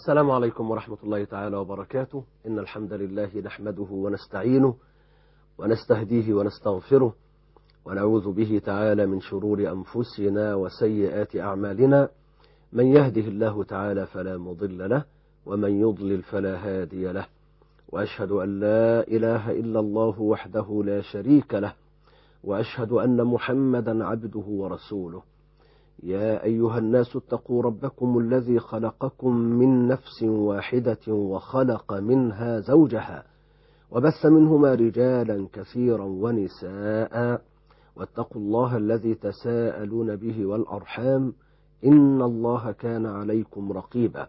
السلام عليكم ورحمة الله تعالى وبركاته. إن الحمد لله نحمده ونستعينه ونستهديه ونستغفره ونعوذ به تعالى من شرور أنفسنا وسيئات أعمالنا. من يهده الله تعالى فلا مضل له ومن يضلل فلا هادي له، وأشهد أن لا إله إلا الله وحده لا شريك له، وأشهد أن محمدا عبده ورسوله. يا أيها الناس اتقوا ربكم الذي خلقكم من نفس واحدة وخلق منها زوجها وبث منهما رجالا كثيرا ونساء، واتقوا الله الذي تساءلون به والأرحام إن الله كان عليكم رقيبا.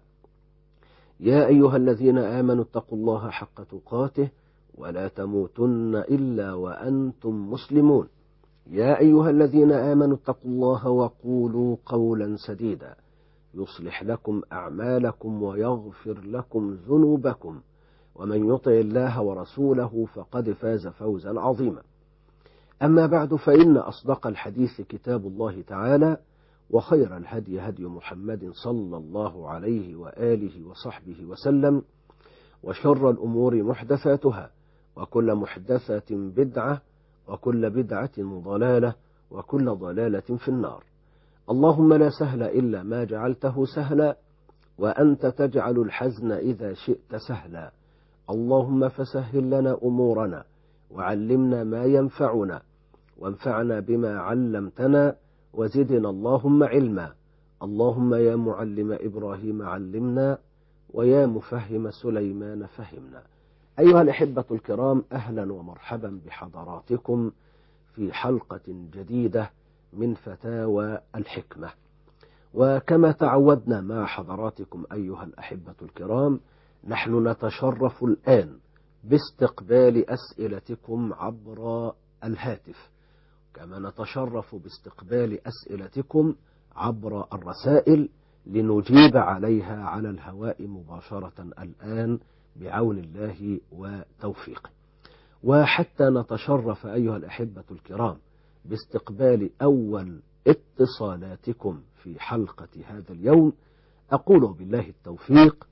يا أيها الذين آمنوا اتقوا الله حق تقاته ولا تموتن إلا وأنتم مسلمون. يا أيها الذين آمنوا اتقوا الله وقولوا قولا سديدا يصلح لكم أعمالكم ويغفر لكم ذنوبكم، ومن يطع الله ورسوله فقد فاز فوزا عظيما. أما بعد، فإن أصدق الحديث كتاب الله تعالى، وخير الهدي هدي محمد صلى الله عليه وآله وصحبه وسلم، وشر الأمور محدثاتها، وكل محدثة بدعة، وكل بدعة ضلالة، وكل ضلالة في النار. اللهم لا سهل إلا ما جعلته سهلا، وأنت تجعل الحزن إذا شئت سهلا. اللهم فسهل لنا أمورنا، وعلمنا ما ينفعنا، وانفعنا بما علمتنا، وزدنا اللهم علما. اللهم يا معلم إبراهيم علمنا، ويا مفهم سليمان فهمنا. أيها الأحبة الكرام، أهلا ومرحبا بحضراتكم في حلقة جديدة من فتاوى الحكمة. وكما تعودنا مع حضراتكم أيها الأحبة الكرام، نحن نتشرف الآن باستقبال أسئلتكم عبر الهاتف، كما نتشرف باستقبال أسئلتكم عبر الرسائل لنجيب عليها على الهواء مباشرة الآن بعون الله وتوفيقه. وحتى نتشرف أيها الأحبة الكرام باستقبال أول اتصالاتكم في حلقة هذا اليوم، أقول بالله التوفيق.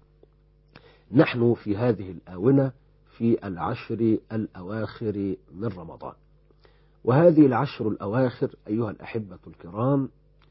نحن في هذه الآونة في العشر الأواخر من رمضان، وهذه العشر الأواخر أيها الأحبة الكرام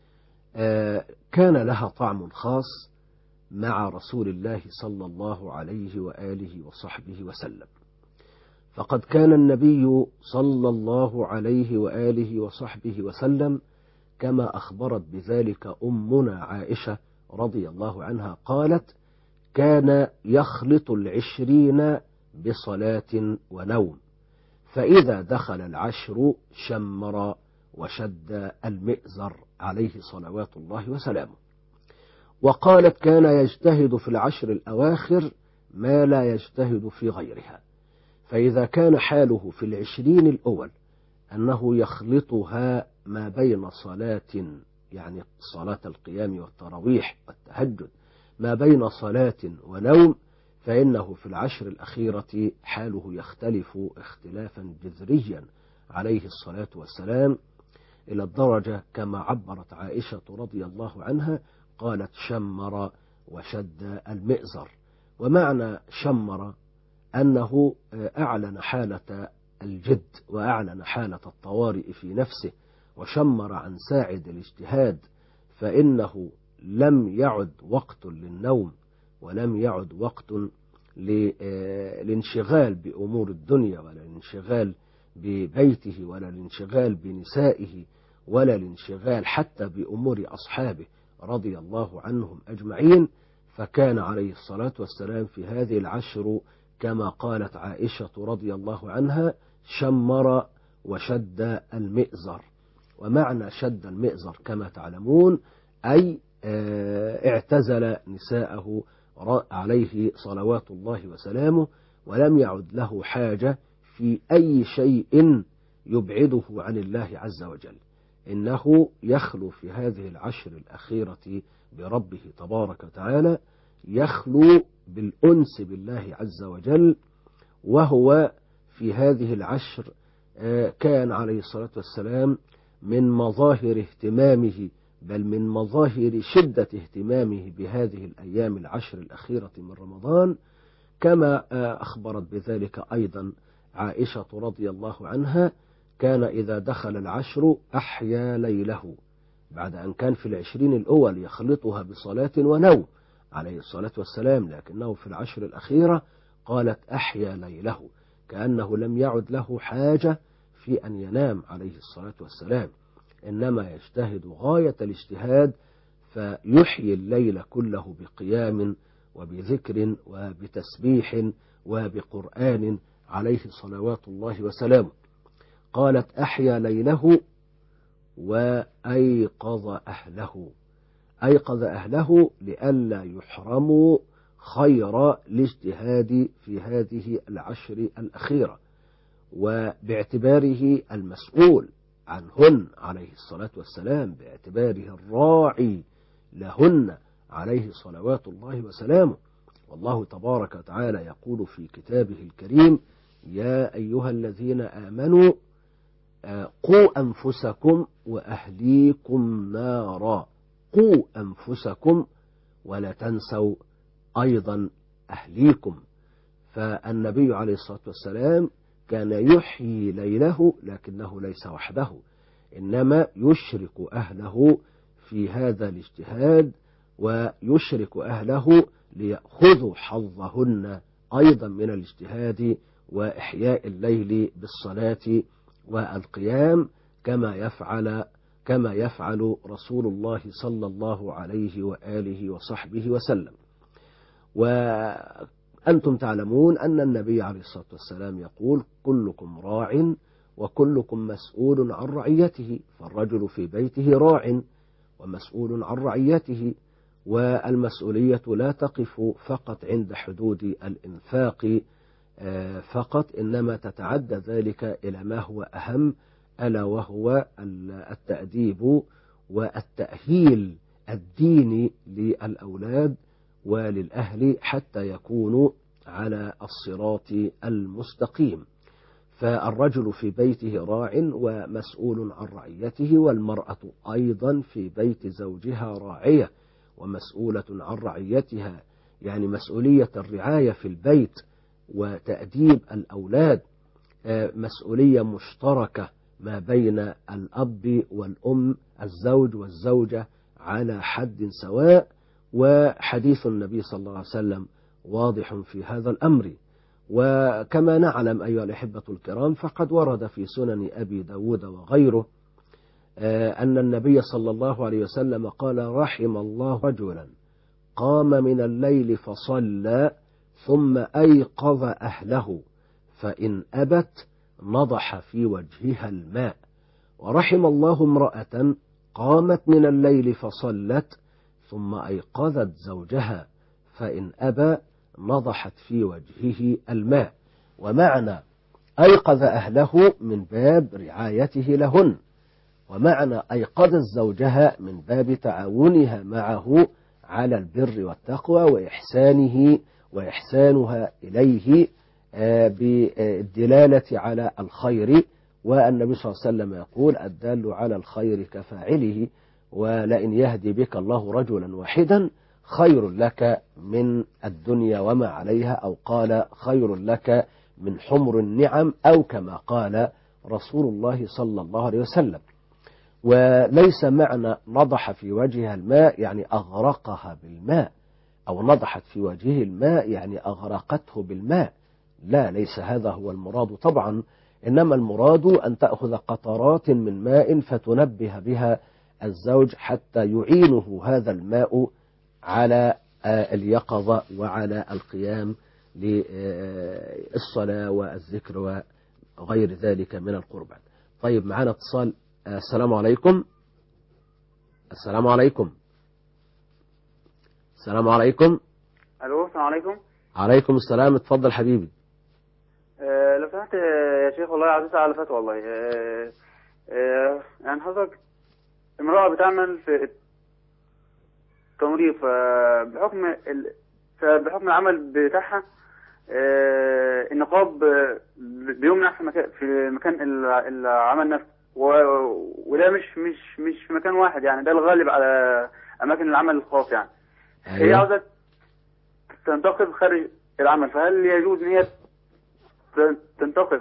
كان لها طعم خاص مع رسول الله صلى الله عليه وآله وصحبه وسلم. فقد كان النبي صلى الله عليه وآله وصحبه وسلم كما أخبرت بذلك أمنا عائشة رضي الله عنها قالت: كان يخلط 20 بصلاة ونوم، فإذا دخل العشر شمر وشد المئزر عليه صلوات الله وسلامه. وقالت: كان يجتهد في العشر الأواخر ما لا يجتهد في غيرها، فإذا كان حاله في 20 الأول أنه يخلطها ما بين صلاة، يعني صلاة القيام والتراويح والتهجد، ما بين صلاة ونوم، فإنه في العشر الأخيرة حاله يختلف اختلافا جذريا عليه الصلاة والسلام، إلى الدرجة كما عبرت عائشة رضي الله عنها قالت: شمر وشد المئزر. ومعنى شمر أنه أعلن حالة الجد وأعلن حالة الطوارئ في نفسه، وشمر عن ساعد الاجتهاد، فإنه لم يعد وقت للنوم، ولم يعد وقت للانشغال بأمور الدنيا، ولا الانشغال ببيته، ولا الانشغال بنسائه، ولا الانشغال حتى بأمور أصحابه رضي الله عنهم أجمعين. فكان عليه الصلاة والسلام في هذه العشر كما قالت عائشة رضي الله عنها: شمر وشد المئزر. ومعنى شد المئزر كما تعلمون أي اعتزل نساءه عليه صلوات الله وسلامه، ولم يعد له حاجة في أي شيء يبعده عن الله عز وجل. إنه يخلو في هذه العشر الأخيرة بربه تبارك وتعالى، يخلو بالأنس بالله عز وجل. وهو في هذه العشر كان عليه الصلاة والسلام من مظاهر اهتمامه بل من مظاهر شدة اهتمامه بهذه الأيام العشر الأخيرة من رمضان، كما أخبرت بذلك أيضا عائشة رضي الله عنها، كان إذا دخل العشر أحيا ليله، بعد أن كان في العشرين الأول يخلطها بصلاة ونوم عليه الصلاة والسلام، لكنه في العشر الأخيرة قالت أحيا ليله، كأنه لم يعد له حاجة في أن ينام عليه الصلاة والسلام، إنما يجتهد غاية الاجتهاد فيحيي الليل كله بقيام وبذكر وبتسبيح وبقرآن عليه صلوات الله وسلامه. قالت أحيا ليله وأيقظ أهله، أيقظ أهله لئلا يحرموا خير الاجتهاد في هذه العشر الأخيرة، وباعتباره المسؤول عنهن عليه الصلاة والسلام، باعتباره الراعي لهن عليه صلوات الله وسلامه. والله تبارك وتعالى يقول في كتابه الكريم: يا أيها الذين آمنوا قوا أنفسكم وأهليكم نارا، قوا أنفسكم ولا تنسوا أيضا أهليكم. فالنبي عليه الصلاة والسلام كان يحيي ليله، لكنه ليس وحده، إنما يشرك أهله في هذا الاجتهاد، ويشرك أهله ليأخذوا حظهن أيضا من الاجتهاد وإحياء الليل بالصلاة والقيام، كما يفعل رسول الله صلى الله عليه وآله وصحبه وسلم. وأنتم تعلمون أن النبي عليه الصلاة والسلام يقول: كلكم راع وكلكم مسؤول عن رعيته، فالرجل في بيته راع ومسؤول عن رعيته، والمسؤولية لا تقف فقط عند حدود الإنفاق فقط، إنما تتعدى ذلك إلى ما هو أهم، ألا وهو التأديب والتأهيل الديني للأولاد وللأهل حتى يكونوا على الصراط المستقيم. فالرجل في بيته راع ومسؤول عن رعيته، والمرأة أيضا في بيت زوجها راعية ومسؤولة عن رعيتها، يعني مسؤولية الرعاية في البيت وتأديب الأولاد مسؤولية مشتركة ما بين الأب والأم، الزوج والزوجة على حد سواء، وحديث النبي صلى الله عليه وسلم واضح في هذا الأمر. وكما نعلم أيها الأحبة الكرام، فقد ورد في سنن أبي داود وغيره أن النبي صلى الله عليه وسلم قال: رحم الله رجلا قام من الليل فصلى ثم أيقظ أهله فإن أبت نضح في وجهها الماء، ورحم الله امرأة قامت من الليل فصلت ثم أيقظت زوجها فإن أبى نضحت في وجهه الماء. ومعنى أيقظ أهله من باب رعايته لهن، ومعنى أيقظت زوجها من باب تعاونها معه على البر والتقوى وإحسانها إليه بالدلالة على الخير. والنبي صلى الله عليه وسلم يقول: الدال على الخير كفاعله، ولئن يهدي بك الله رجلا واحدا خير لك من الدنيا وما عليها، أو قال: خير لك من حمر النعم، أو كما قال رسول الله صلى الله عليه وسلم. وليس معنى نضح في وجهها الماء يعني أغرقها بالماء، أو نضحت في وجهه الماء يعني أغرقته بالماء، لا، ليس هذا هو المراد طبعا، إنما المراد أن تأخذ قطرات من ماء فتنبه بها الزوج حتى يعينه هذا الماء على اليقظة وعلى القيام للصلاة والذكر وغير ذلك من القربان. طيب، معنا اتصال. السلام عليكم. السلام عليكم. السلام عليكم. الو، السلام عليكم. عليكم السلام، اتفضل حبيبي. لو سمحت يا شيخ، والله عايز اسال على فتوى والله. يعني حضرتك امرأة بتعمل في التمريض، بحكم العمل بتاعها النقاب بيمنع في مكان العمل نفسه، وده مش في مكان واحد يعني، ده الغالب على اماكن العمل الخاص يعني. هي أيوه. عاوزه تنتقل خارج العمل، فهل يجوز ان هي تنتقل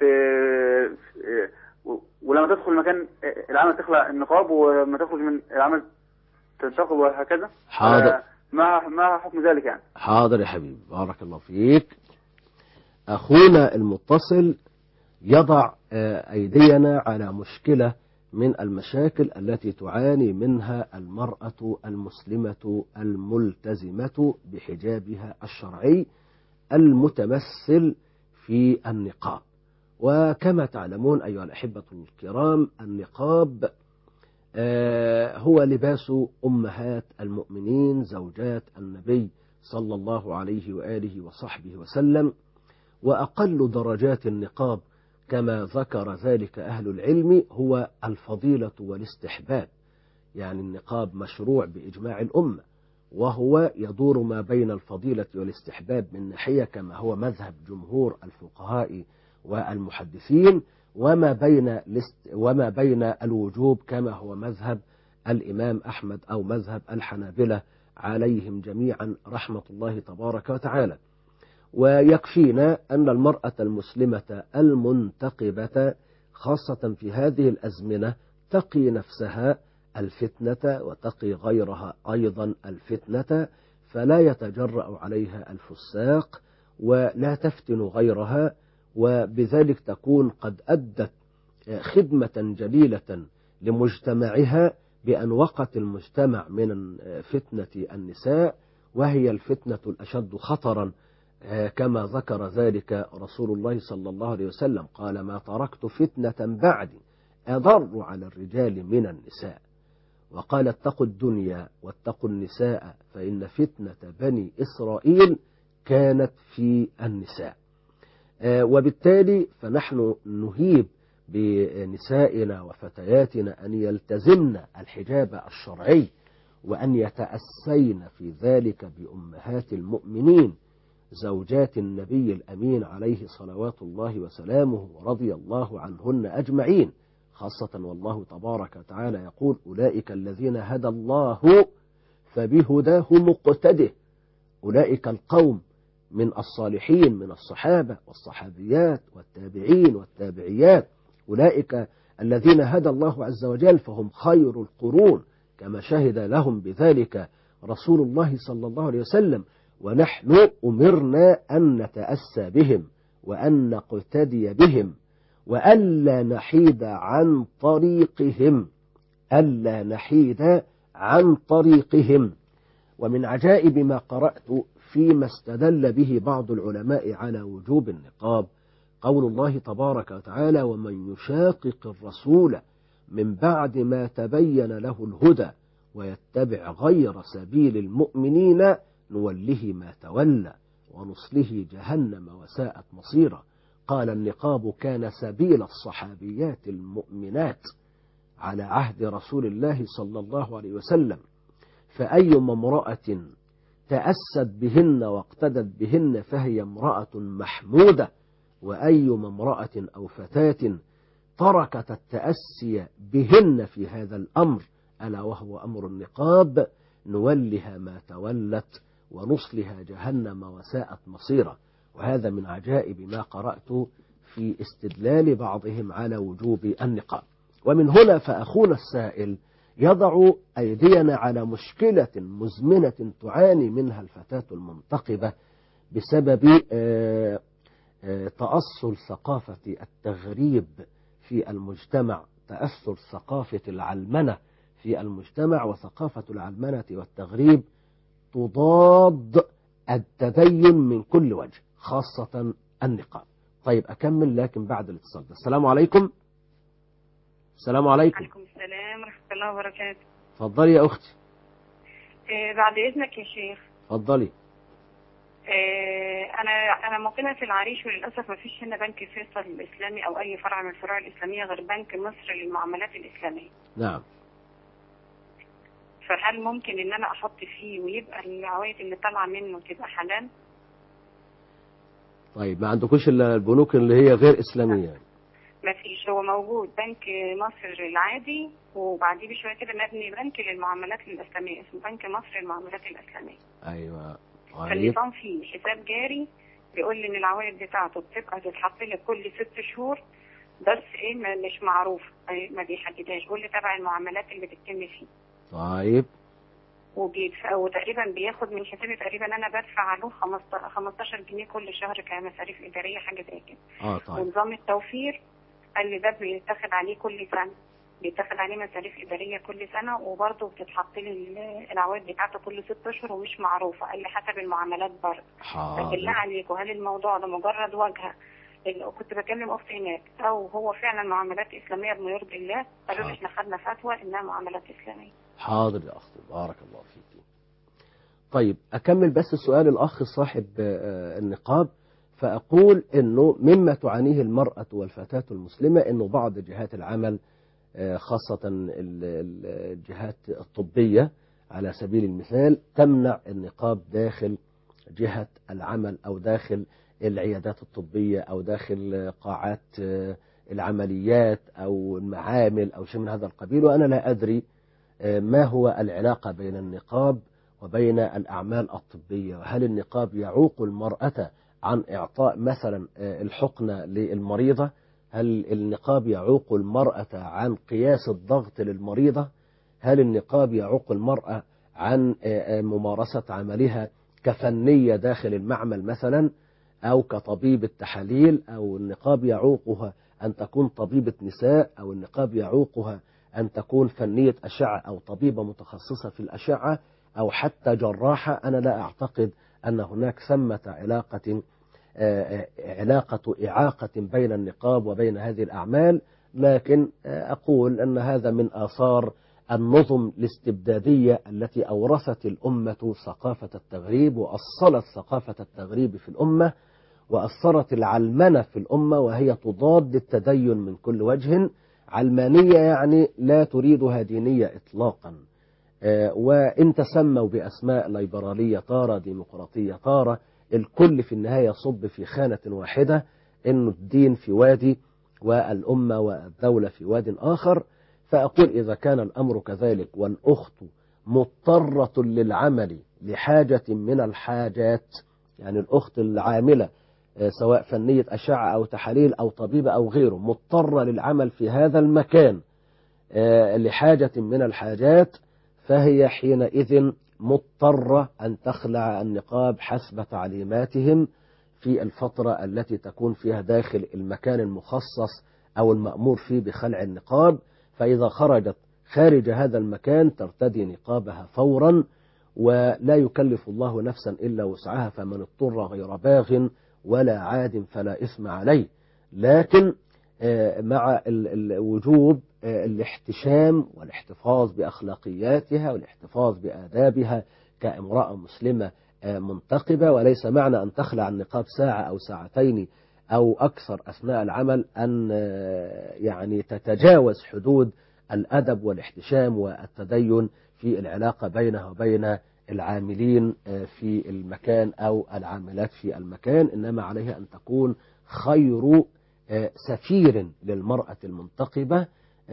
في ولما تدخل مكان العمل تخلع النقاب، ولما تخرج من العمل تنتقب وهكذا؟ حاضر. ولا ما حكم ذلك يعني؟ حاضر يا حبيبي، بارك الله فيك. أخونا المتصل يضع أيدينا على مشكلة من المشاكل التي تعاني منها المرأة المسلمة الملتزمة بحجابها الشرعي المتمثل في النقاب. وكما تعلمون أيها الأحبة الكرام، النقاب هو لباس أمهات المؤمنين زوجات النبي صلى الله عليه وآله وصحبه وسلم. وأقل درجات النقاب كما ذكر ذلك أهل العلم هو الفضيلة والاستحباب. يعني النقاب مشروع بإجماع الأمة، وهو يدور ما بين الفضيلة والاستحباب من ناحية كما هو مذهب جمهور الفقهاء والمحدثين، وما بين الوجوب كما هو مذهب الإمام أحمد أو مذهب الحنابلة عليهم جميعا رحمة الله تبارك وتعالى. ويكفينا أن المرأة المسلمة المنتقبة خاصة في هذه الأزمنة تقي نفسها الفتنة وتقي غيرها أيضا الفتنة، فلا يتجرأ عليها الفساق ولا تفتن غيرها، وبذلك تكون قد أدت خدمة جليلة لمجتمعها بأن وقت المجتمع من فتنة النساء، وهي الفتنة الأشد خطرا كما ذكر ذلك رسول الله صلى الله عليه وسلم، قال: ما تركت فتنة بعدي أضر على الرجال من النساء. وقال: اتقوا الدنيا واتقوا النساء فإن فتنة بني إسرائيل كانت في النساء. وبالتالي فنحن نهيب بنسائنا وفتياتنا أن يلتزمن الحجاب الشرعي، وأن يتأسين في ذلك بأمهات المؤمنين زوجات النبي الأمين عليه صلوات الله وسلامه ورضي الله عنهن أجمعين، خاصة والله تبارك وتعالى يقول: أولئك الذين هدى الله فبهداه مقتده. أولئك القوم من الصالحين من الصحابة والصحابيات والتابعين والتابعيات، أولئك الذين هدى الله عز وجل فهم خير القرون، كما شهد لهم بذلك رسول الله صلى الله عليه وسلم. ونحن أمرنا أن نتأسى بهم وأن نقتدي بهم، وألا نحيد عن طريقهم، ألا نحيد عن طريقهم. ومن عجائب ما قرأت فيما استدل به بعض العلماء على وجوب النقاب قول الله تبارك وتعالى: ومن يشاقق الرسول من بعد ما تبين له الهدى ويتبع غير سبيل المؤمنين نوله ما تولى ونصله جهنم وساءت مصيرا. قال: النقاب كان سبيل الصحابيات المؤمنات على عهد رسول الله صلى الله عليه وسلم، فأيما امرأة تأست بهن واقتدت بهن فهي امرأة محمودة، وأيما امرأة أو فتاة تركت التأسي بهن في هذا الأمر ألا وهو أمر النقاب نولها ما تولت ونصلها جهنم وساءت مصيرا. وهذا من عجائب ما قرأت في استدلال بعضهم على وجوب النقاب. ومن هنا فأخونا السائل يضع أيدينا على مشكلة مزمنة تعاني منها الفتاة المنتقبة بسبب تأصل ثقافة التغريب في المجتمع، تأثر ثقافة العلمنة في المجتمع. وثقافة العلمنة والتغريب تضاد التدين من كل وجه، خاصة النقاب. طيب أكمل لكن بعد الاتصال ده. السلام عليكم. السلام عليكم. عليكم السلام ورحمة الله وبركاته. اتفضلي يا أختي. بعد إذنك يا شيخ. اتفضلي. أنا مقيمة في العريش، وللأسف ما فيش هنا بنك فيصل الإسلامي أو أي فرع من الفروع الإسلامية غير بنك مصر للمعاملات الإسلامية. نعم. فهل ممكن إن أنا أحط فيه ويبقى العوائد اللي طالعة منه تبقى حلال؟ طيب ما عندكوش إلا البنوك اللي هي غير إسلامية يعني؟ ما فيش معلش، هو موجود بنك مصر العادي، وبعديه بشويه كده مبني بنك للمعاملات الاسلاميه اسمه بنك مصر للمعاملات الاسلاميه. ايوه. طيب. فالنظام فيه حساب جاري بيقول لي ان العوائد بتاعته بتبقى تتحط لك كل 6 شهور، بس ايه مش معروف، ما بيحددهاش، قول لي تبع المعاملات اللي بتتم فيه. طيب. وتقريبا بياخد من حسابي، تقريبا انا بدفع له 15 جنيه كل شهر كمصاريف اداريه حاجه زي كده. طيب. ونظام التوفير قال لي ده بيتاخد عليه كل سنه، بيتاخد عليه مصاريف اداريه كل سنه، وبرضه بتتحط لي العوائد بتاعته كل 6 اشهر ومش معروفه، قال لي حسب المعاملات برضه. فبالله عليك، وهل الموضوع ده مجرد واجهه اللي كنت بكلم اختي هناك، او هو فعلا معاملات اسلاميه بما يرضي الله؟ قالوا لي احنا خدنا فتوى انها معاملات اسلاميه. حاضر يا اختي، بارك الله فيك. طيب أكمل بس سؤال الأخ صاحب النقاب، فأقول أنه مما تعانيه المرأة والفتاة المسلمة أنه بعض جهات العمل خاصة الجهات الطبية على سبيل المثال تمنع النقاب داخل جهة العمل أو داخل العيادات الطبية أو داخل قاعات العمليات أو المعامل أو شيء من هذا القبيل، وأنا لا أدري ما هو العلاقة بين النقاب وبين الأعمال الطبية، وهل النقاب يعوق المرأة عن إعطاء مثلا الحقنة للمريضة؟ هل النقاب يعوق المرأة عن قياس الضغط للمريضة؟ هل النقاب يعوق المرأة عن ممارسة عملها كفنية داخل المعمل مثلا أو كطبيب التحاليل؟ أو النقاب يعوقها أن تكون طبيبة نساء؟ أو النقاب يعوقها أن تكون فنية أشعة أو طبيبة متخصصة في الأشعة أو حتى جراحة؟ أنا لا أعتقد أن هناك ثمة علاقة إعاقة بين النقاب وبين هذه الأعمال، لكن أقول أن هذا من آثار النظم الاستبدادية التي أورثت الأمة ثقافة التغريب وأصلت ثقافة التغريب في الأمة وأثرت العلمنة في الأمة، وهي تضاد التدين من كل وجه. علمانية يعني لا تريدها دينية إطلاقا، وإن تسموا بأسماء ليبرالية طارة، ديمقراطية طارة، الكل في النهاية يصب في خانة واحدة، إنه الدين في وادي والأمة والدولة في واد آخر. فأقول إذا كان الأمر كذلك والأخت مضطرة للعمل لحاجة من الحاجات، يعني الأخت العاملة سواء فنية أشعة أو تحاليل أو طبيبة أو غيره مضطرة للعمل في هذا المكان لحاجة من الحاجات، فهي حينئذ مضطرة أن تخلع النقاب حسب تعليماتهم في الفترة التي تكون فيها داخل المكان المخصص أو المأمور فيه بخلع النقاب. فإذا خرجت خارج هذا المكان ترتدي نقابها فورا، ولا يكلف الله نفسا إلا وسعها، فمن اضطر غير باغ ولا عاد فلا إثم عليه. لكن مع وجوب الاحتشام والاحتفاظ بأخلاقياتها والاحتفاظ بآدابها كامرأة مسلمة منتقبة، وليس معنى أن تخلع النقاب ساعة أو ساعتين أو أكثر أثناء العمل أن يعني تتجاوز حدود الأدب والاحتشام والتدين في العلاقة بينها وبين العاملين في المكان أو العاملات في المكان، إنما عليها أن تكون خير سفير للمرأة المنتقبة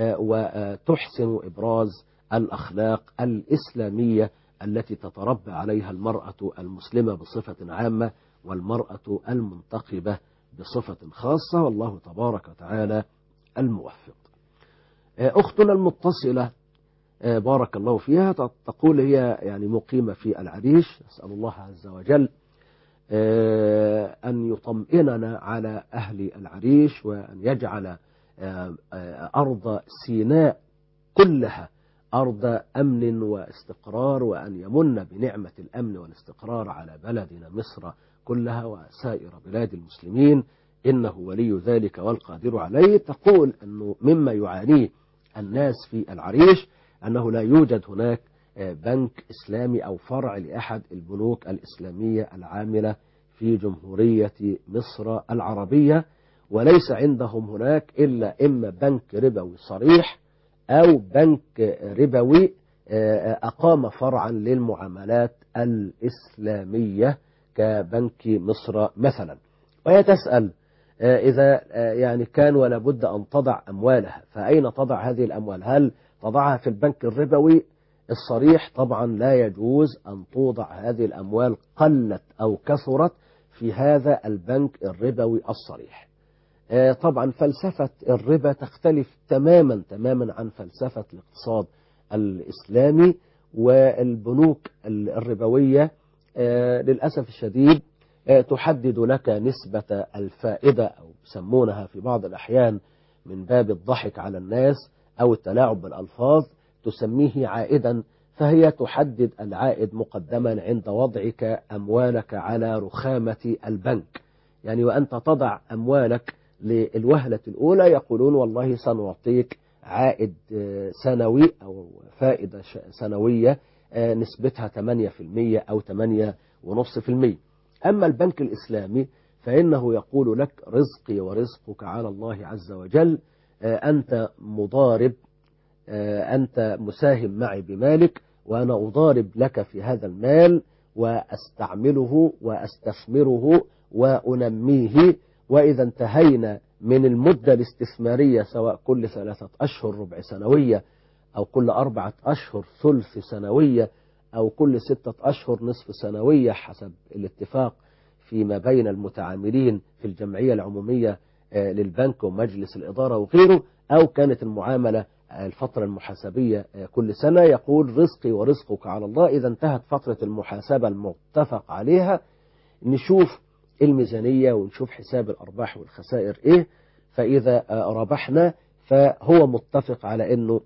وتحسن إبراز الأخلاق الإسلامية التي تتربى عليها المرأة المسلمة بصفة عامة والمرأة المنتقبة بصفة خاصة، والله تبارك وتعالى الموفق. أختنا المتصلة بارك الله فيها تقول هي يعني مقيمة في العريش، أسأل الله عز وجل أن يطمئننا على أهل العريش وأن يجعل أرض سيناء كلها أرض أمن واستقرار، وأن يمن بنعمة الأمن والاستقرار على بلدنا مصر كلها وسائر بلاد المسلمين، إنه ولي ذلك والقادر عليه. تقول أنه مما يعانيه الناس في العريش أنه لا يوجد هناك بنك إسلامي أو فرع لأحد البنوك الإسلامية العاملة في جمهورية مصر العربية، وليس عندهم هناك إلا إما بنك ربوي صريح أو بنك ربوي أقام فرعا للمعاملات الإسلامية كبنك مصر مثلا. وهي تسأل إذا يعني كان ولا بد أن تضع أموالها، فأين تضع هذه الأموال؟ هل تضعها في البنك الربوي الصريح؟ طبعا لا يجوز أن توضع هذه الأموال قلت أو كثرت في هذا البنك الربوي الصريح. طبعا فلسفة الربا تختلف تماما عن فلسفة الاقتصاد الإسلامي، والبنوك الربوية للأسف الشديد تحدد لك نسبة الفائدة، أو يسمونها في بعض الأحيان من باب الضحك على الناس أو التلاعب بالألفاظ تسميه عائدا، فهي تحدد العائد مقدما عند وضعك أموالك على رخامة البنك. يعني وأنت تضع أموالك للوهلة الأولى يقولون والله سنعطيك عائد سنوي أو فائدة سنوية نسبتها 8% أو 8.5%. أما البنك الإسلامي فإنه يقول لك رزقي ورزقك على الله عز وجل، أنت مضارب، أنت مساهم معي بمالك، وأنا أضارب لك في هذا المال وأستعمله وأستثمره وأنميه، وإذا انتهينا من المدة الاستثمارية سواء كل 3 أشهر ربع سنوية أو كل 4 أشهر ثلث سنوية أو كل 6 أشهر نصف سنوية حسب الاتفاق فيما بين المتعاملين في الجمعية العمومية للبنك ومجلس الإدارة وغيره، أو كانت المعاملة الفترة المحاسبية كل سنة، يقول رزقي ورزقك على الله. إذا انتهت فترة المحاسبة المتفق عليها نشوف الميزانية ونشوف حساب الأرباح والخسائر إيه، فإذا ربحنا فهو متفق على أنه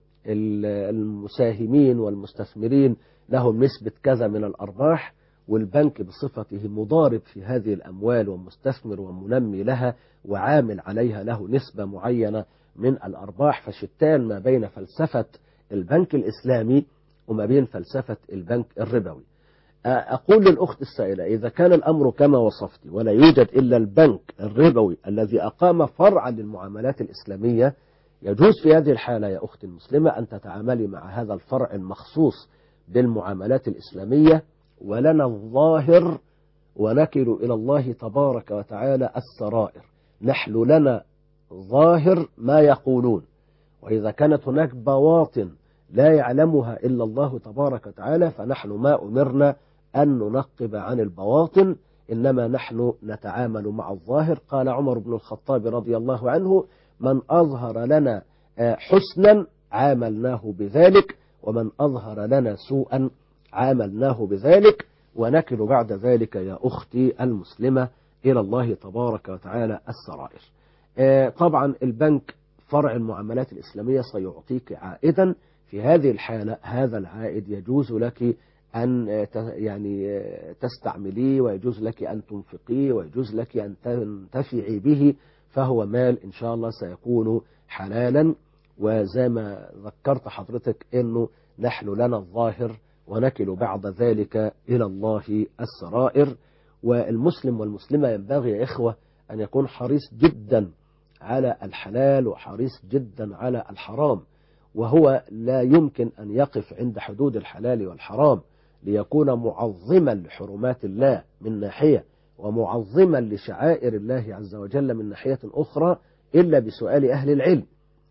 المساهمين والمستثمرين لهم نسبة كذا من الأرباح، والبنك بصفته مضارب في هذه الأموال ومستثمر ومنمي لها وعامل عليها له نسبة معينة من الأرباح. فشتان ما بين فلسفة البنك الإسلامي وما بين فلسفة البنك الربوي. أقول للأخت السائلة إذا كان الأمر كما وصفت ولا يوجد إلا البنك الربوي الذي أقام فرعا للمعاملات الإسلامية، يجوز في هذه الحالة يا أختي المسلمة أن تتعاملي مع هذا الفرع المخصوص بالمعاملات الإسلامية، ولنا الظاهر ونكل إلى الله تبارك وتعالى السرائر. نحن لنا ظاهر ما يقولون، وإذا كانت هناك بواطن لا يعلمها إلا الله تبارك وتعالى فنحن ما أمرنا أن ننقب عن البواطن، إنما نحن نتعامل مع الظاهر. قال عمر بن الخطاب رضي الله عنه من أظهر لنا حسنا عاملناه بذلك، ومن أظهر لنا سوءا عاملناه بذلك. ونكل بعد ذلك يا أختي المسلمة إلى الله تبارك وتعالى السرائر. طبعا البنك فرع المعاملات الإسلامية سيعطيك عائدا، في هذه الحالة هذا العائد يجوز لك أن يعني تستعمليه، ويجوز لك أن تنفقيه، ويجوز لك أن تنتفعي به، فهو مال إن شاء الله سيكون حلالا. وزي ما ذكرت حضرتك أنه نحن لنا الظاهر ونكل بعد ذلك إلى الله السرائر. والمسلم والمسلمة ينبغي يا إخوة أن يكون حريص جدا على الحلال وحريص جدا على الحرام، وهو لا يمكن أن يقف عند حدود الحلال والحرام ليكون معظما لحرمات الله من ناحية ومعظما لشعائر الله عز وجل من ناحية أخرى إلا بسؤال أهل العلم،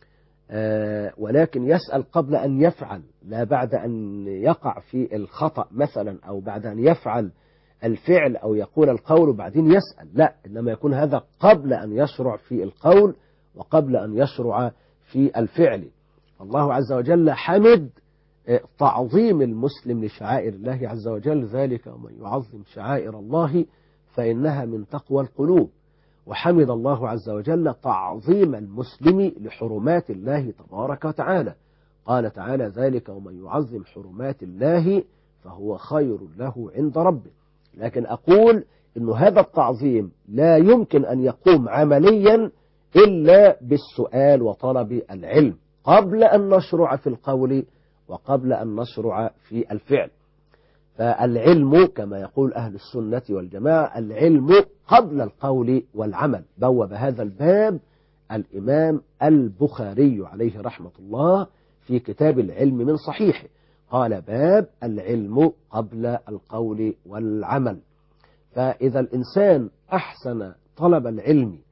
ولكن يسأل قبل أن يفعل، لا بعد أن يقع في الخطأ مثلا أو بعد أن يفعل الفعل أو يقول القول وبعدين يسأل، لا، إنما يكون هذا قبل أن يشرع في القول وقبل أن يشرع في الفعل. الله عز وجل حمد تعظيم المسلم لشعائر الله عز وجل، ذلك ومن يعظم شعائر الله فإنها من تقوى القلوب. وحمد الله عز وجل تعظيم المسلم لحرمات الله تبارك وتعالى، قال تعالى ذلك ومن يعظم حرمات الله فهو خير له عند ربه. لكن أقول إنه هذا التعظيم لا يمكن أن يقوم عمليا إلا بالسؤال وطلب العلم قبل أن نشرع في القول وقبل أن نشرع في الفعل. فالعلم كما يقول أهل السنة والجماعة العلم قبل القول والعمل. بوب هذا الباب الإمام البخاري عليه رحمة الله في كتاب العلم من صحيحه، قال باب العلم قبل القول والعمل. فإذا الإنسان أحسن طلب العلم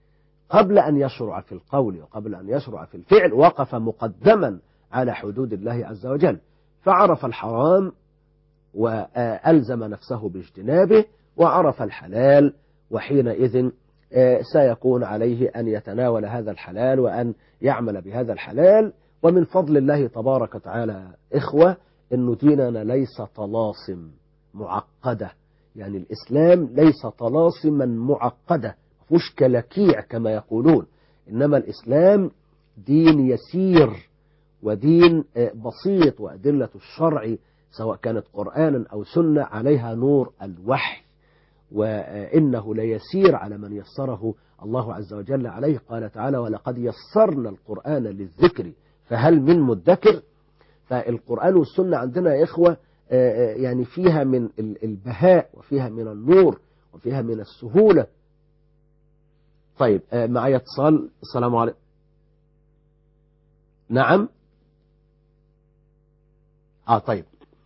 قبل أن يشرع في القول وقبل أن يشرع في الفعل وقف مقدما على حدود الله عز وجل، فعرف الحرام وألزم نفسه باجتنابه، وعرف الحلال، وحينئذ سيكون عليه أن يتناول هذا الحلال وأن يعمل بهذا الحلال. ومن فضل الله تبارك وتعالى إخوة أن ديننا ليس طلاسم معقدة، يعني الإسلام ليس طلاسما معقدة مفيهوش كلاكيع كما يقولون، إنما الإسلام دين يسير ودين بسيط، وأدلة الشرع سواء كانت قرآنا أو سنة عليها نور الوحي، وإنه ليسير على من يسره الله عز وجل عليه. قال تعالى: ولقد يسرنا القرآن للذكر فهل من مدكر. فالقرآن والسنة عندنا يا إخوة يعني فيها من البهاء وفيها من النور وفيها من السهولة. طيب معي اتصال. السلام عليكم. نعم. طيب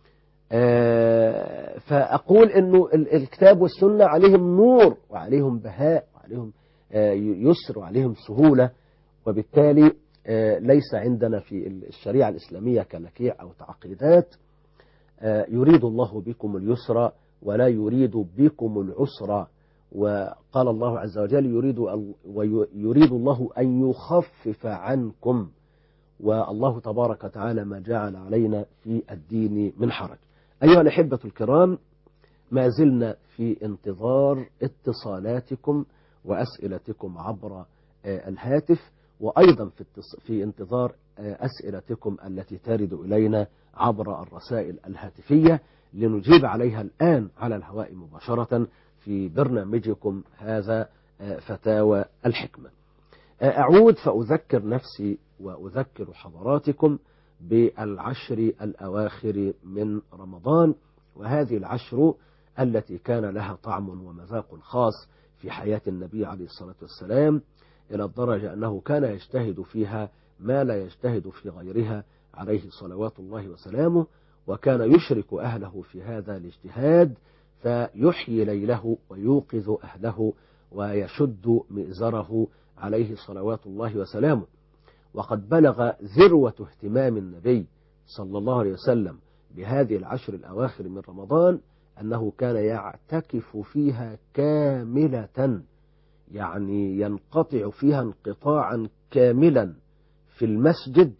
فأقول أنه الكتاب والسنة عليهم نور وعليهم بهاء وعليهم يسر وعليهم سهولة، وبالتالي ليس عندنا في الشريعة الإسلامية كلاكيع أو تعقيدات. يريد الله بكم اليسر ولا يريد بكم العسر، وقال الله عز وجل: يريد الله أن يخفف عنكم، والله تبارك وتعالى ما جعل علينا في الدين من حرج. أيها الأحبة الكرام، ما زلنا في انتظار اتصالاتكم وأسئلتكم عبر الهاتف، وأيضا في انتظار أسئلتكم التي ترد إلينا عبر الرسائل الهاتفية لنجيب عليها الآن على الهواء مباشرة في برنامجكم هذا فتاوى الحكمة. أعود فأذكر نفسي وأذكر حضراتكم بالعشر الأواخر من رمضان، وهذه العشر التي كان لها طعم ومذاق خاص في حياة النبي عليه الصلاة والسلام، إلى الدرجة أنه كان يجتهد فيها ما لا يجتهد في غيرها عليه صلوات الله وسلامه، وكان يشرك أهله في هذا الاجتهاد، فيحيي ليله ويوقظ أهله ويشد مئزره عليه صلوات الله وسلامه. وقد بلغ ذروة اهتمام النبي صلى الله عليه وسلم بهذه العشر الأواخر من رمضان أنه كان يعتكف فيها كاملة، يعني ينقطع فيها انقطاعا كاملا في المسجد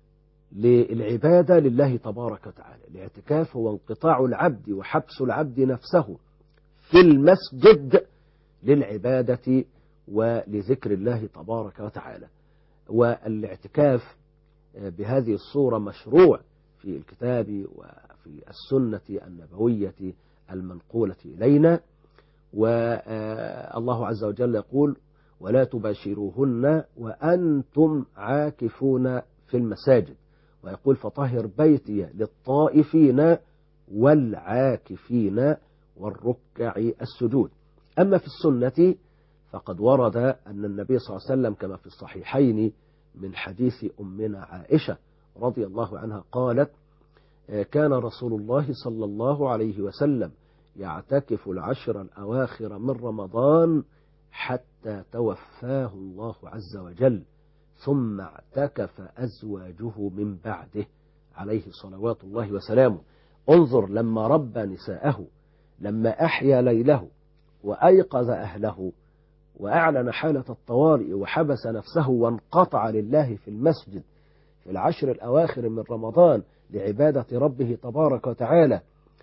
للعبادة لله تبارك وتعالى. الاعتكاف هو انقطاع العبد وحبس العبد نفسه في المسجد للعبادة ولذكر الله تبارك وتعالى. والاعتكاف بهذه الصورة مشروع في الكتاب وفي السنة النبوية المنقولة إلينا. والله عز وجل يقول: ولا تباشروهن وأنتم عاكفون في المساجد، ويقول: فطهر بيتي للطائفين والعاكفين والركع السجود. أما في السنة فقد ورد أن النبي صلى الله عليه وسلم كما في الصحيحين من حديث أمنا عائشة رضي الله عنها قالت: كان رسول الله صلى الله عليه وسلم يعتكف العشر الأواخر من رمضان حتى توفاه الله عز وجل، ثم اعتكف أزواجه من بعده عليه صلوات الله وسلامه. انظر لما ربى نساءه، لما أحيا ليله وأيقظ أهله وأعلن حالة الطوارئ وحبس نفسه وانقطع لله في المسجد في العشر الأواخر من رمضان لعبادة ربه تبارك وتعالى،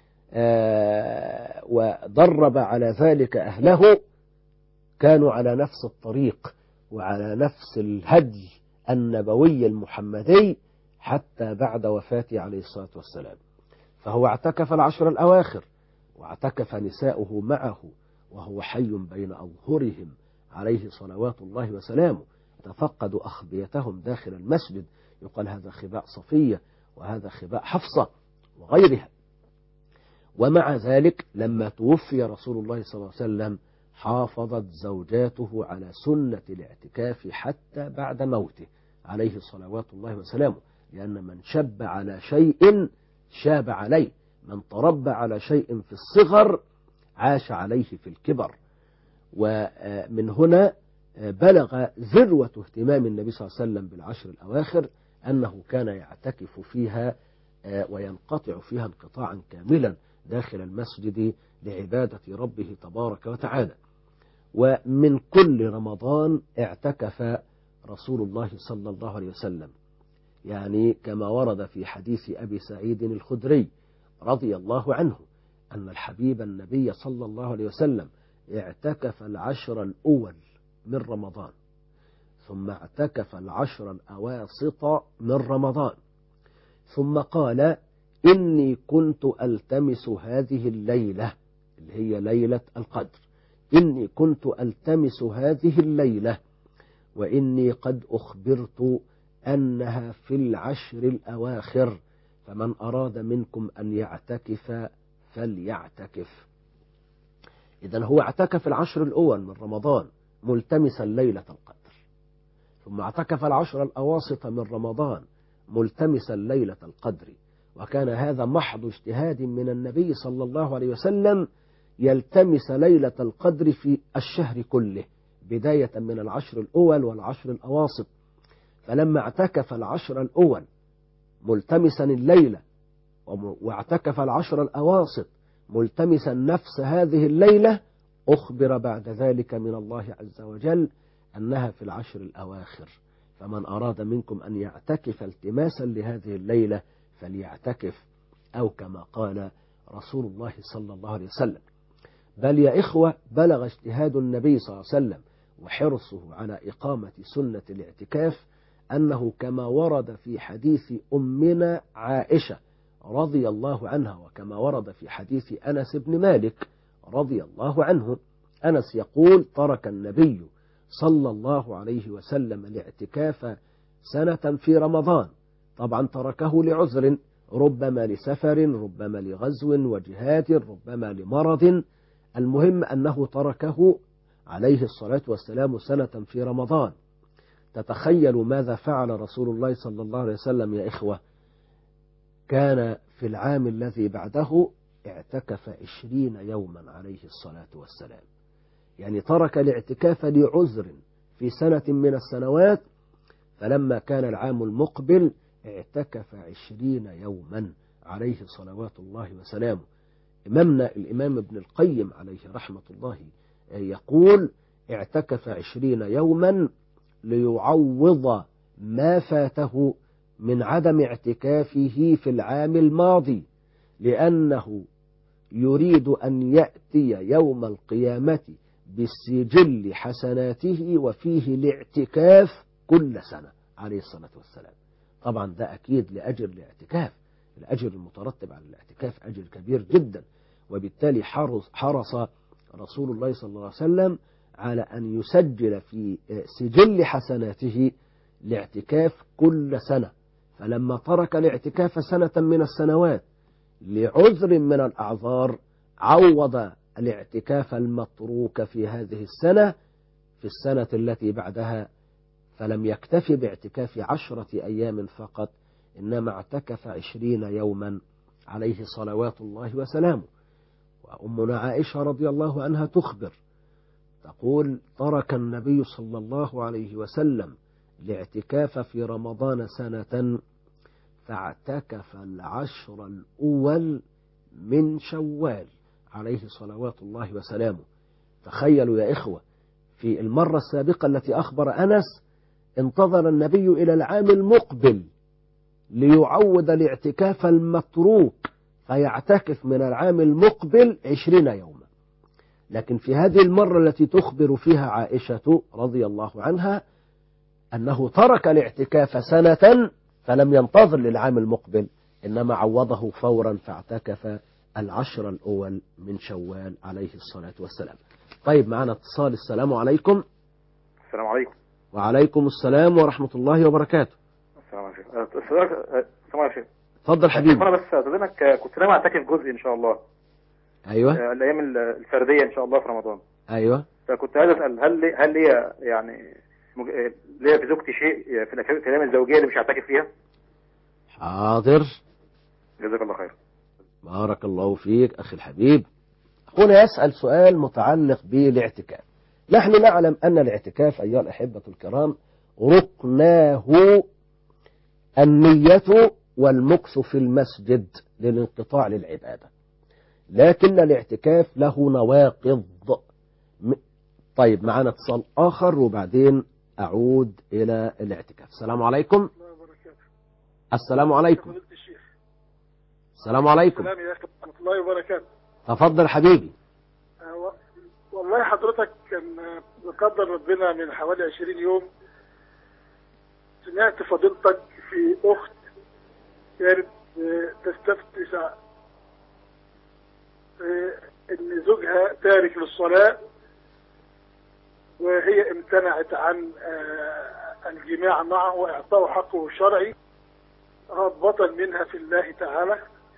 ودرب على ذلك أهله، كانوا على نفس الطريق وعلى نفس الهدي النبوي المحمدي حتى بعد وفاته عليه الصلاة والسلام. فهو اعتكف العشر الأواخر واعتكف نساؤه معه وهو حي بين أظهرهم عليه صلوات الله وسلامه. تفقدوا أخبيتهم داخل المسجد، يقال هذا خباء صفية وهذا خباء حفصة وغيرها. ومع ذلك لما توفي رسول الله صلى الله عليه وسلم حافظت زوجاته على سنة الاعتكاف حتى بعد موته عليه صلوات الله وسلامه، لأن من شب على شيء شاب عليه، من تربى على شيء في الصغر عاش عليه في الكبر. ومن هنا بلغ ذروة اهتمام النبي صلى الله عليه وسلم بالعشر الأواخر أنه كان يعتكف فيها وينقطع فيها انقطاعا كاملا داخل المسجد لعبادة ربه تبارك وتعالى. ومن كل رمضان اعتكف رسول الله صلى الله عليه وسلم، يعني كما ورد في حديث أبي سعيد الخدري رضي الله عنه أن الحبيب النبي صلى الله عليه وسلم اعتكف العشر الأول من رمضان، ثم اعتكف العشر الأواسط من رمضان، ثم قال: إني كنت ألتمس هذه الليلة، اللي هي ليلة القدر، إني كنت ألتمس هذه الليلة وإني قد أخبرت أنها في العشر الأواخر، فمن أراد منكم أن يعتكف فليعتكف. إذن هو اعتكف العشر الأول من رمضان ملتمسا ليلة القدر، ثم اعتكف العشر الأواسط من رمضان ملتمسا ليلة القدر، وكان هذا محض اجتهاد من النبي صلى الله عليه وسلم يلتمس ليلة القدر في الشهر كله، بداية من العشر الأول والعشر الأواسط. فلما اعتكف العشر الأول ملتمسا الليلة، واعتكف العشر الأواسط ملتمسا نفس هذه الليلة، أخبر بعد ذلك من الله عز وجل أنها في العشر الأواخر، فمن أراد منكم أن يعتكف التماسا لهذه الليلة فليعتكف، أو كما قال رسول الله صلى الله عليه وسلم. بل يا إخوة، بلغ اجتهاد النبي صلى الله عليه وسلم وحرصه على إقامة سنة الاعتكاف أنه كما ورد في حديث أمنا عائشة رضي الله عنها، وكما ورد في حديث أنس بن مالك رضي الله عنه، أنس يقول: ترك النبي صلى الله عليه وسلم الاعتكاف سنة في رمضان، طبعا تركه لعذر، ربما لسفر، ربما لغزو وجهاد، ربما لمرض، المهم أنه تركه عليه الصلاة والسلام سنة في رمضان. تتخيلوا ماذا فعل رسول الله صلى الله عليه وسلم يا إخوة؟ كان في العام الذي بعده اعتكف 20 يوما عليه الصلاة والسلام، يعني ترك الاعتكاف لعذر في سنة من السنوات، فلما كان العام المقبل اعتكف 20 يوما عليه صلوات الله وسلامه. إمامنا الإمام ابن القيم عليه رحمة الله يقول: اعتكف 20 يوما ليعوض ما فاته من عدم اعتكافه في العام الماضي، لأنه يريد أن يأتي يوم القيامة بالسجل حسناته وفيه الاعتكاف كل سنة عليه الصلاة والسلام. طبعا ده أكيد لأجر الاعتكاف، الأجر المترتب على الاعتكاف أجر كبير جدا، وبالتالي حرص رسول الله صلى الله عليه وسلم على أن يسجل في سجل حسناته الاعتكاف كل سنة. فلما ترك الاعتكاف سنة من السنوات لعذر من الأعذار، عوض الاعتكاف المتروك في هذه السنة في السنة التي بعدها، فلم يكتفي باعتكاف 10 أيام فقط، إنما اعتكف 20 يوما عليه صلوات الله وسلامه. وأمنا عائشة رضي الله عنها تخبر تقول: ترك النبي صلى الله عليه وسلم الاعتكاف في رمضان سنة، فاعتكف العشر الأول من شوال عليه صلوات الله وسلامه. تخيلوا يا إخوة، في المرة السابقة التي أخبر أنس انتظر النبي إلى العام المقبل ليعود الاعتكاف المتروك، فيعتكف من العام المقبل 20 يوما. لكن في هذه المرة التي تخبر فيها عائشة رضي الله عنها أنه ترك الاعتكاف سنة فلم ينتظر للعام المقبل، إنما عوضه فورا فاعتكف العشر الأول من شوال عليه الصلاة والسلام. طيب، معنا اتصال. السلام عليكم. السلام عليكم. وعليكم السلام ورحمة الله وبركاته. السلام عليكم. اتفضل حبيبي. أنا بس أستاذنك، كنت ناوي أعتكف جزء إن شاء الله. أيوة. الأيام الفردية إن شاء الله في رمضان. أيوة. فكنت عايز أسأل، هل لي يعني ليا في زوجتي شيء في الأيام الزوجية اللي مش هعتكف فيها؟ حاضر. جزاك الله خير. بارك الله فيك أخي الحبيب. هنا يسأل سؤال متعلق بالاعتكاف. نحن نعلم أن الاعتكاف أيها الأحبة الكرام ركناه النية والمكث في المسجد للانقطاع للعبادة، لكن الاعتكاف له نواقض. طيب معنا اتصال آخر وبعدين أعود إلى الاعتكاف. السلام عليكم. السلام عليكم. السلام عليكم. السلام يا أخي ورحمة الله وبركاته. تفضل حبيبي. والله حضرتك كان بقدر ربنا من حوالي 20 يوم سمعت فضيلتك في أخت كانت تستفتي إن زوجها تارك للصلاة وهي امتنعت عن الجماع معه وإعطاه حقه الشرعي رغبة منها في الله تعالى.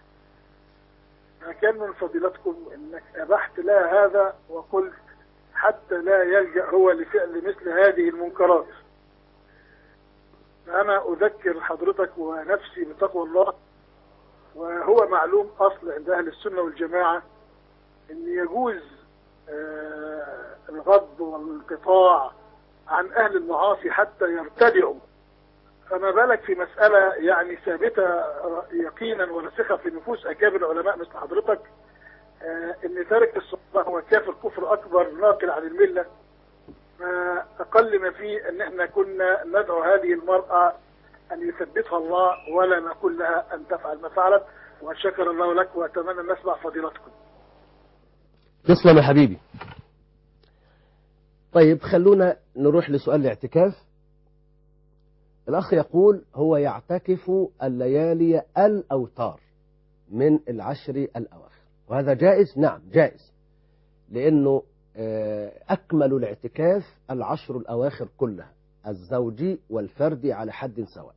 كان من فضيلتكم انك ابحت لها هذا وقلت حتى لا يلجأ هو لفعل مثل هذه المنكرات. فأنا أذكر حضرتك ونفسي بتقوى الله، وهو معلوم أصل عند أهل السنة والجماعة أن يجوز الغض والانقطاع عن أهل المعاصي حتى يرتدعوا، فما بالك في مسألة يعني ثابتة يقينا ورسخة في نفوس أكابر العلماء مثل حضرتك أن تارك الصلاة هو كافر كفر أكبر ناقل عن الملة. أقل ما فيه أن احنا كنا ندعو هذه المرأة أن يثبتها الله ولا نقول لها أن تفعل ما فعلت. وشكر الله لك وأتمنى أن نسمع فضيلتكم. تسلم يا حبيبي. طيب خلونا نروح لسؤال الاعتكاف. الأخ يقول هو يعتكف الليالي الأوتار من العشر الأواخر، وهذا جائز؟ نعم جائز، لأنه أكمل الاعتكاف العشر الأواخر كلها الزوجي والفردي على حد سواء،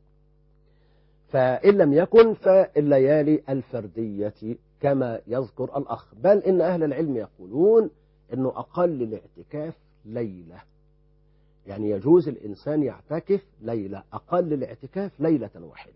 فإن لم يكن فالليالي الفردية كما يذكر الأخ، بل إن أهل العلم يقولون أنه أقل الاعتكاف ليلة، يعني يجوز الإنسان يعتكف ليلة، أقل الاعتكاف ليلة واحدة.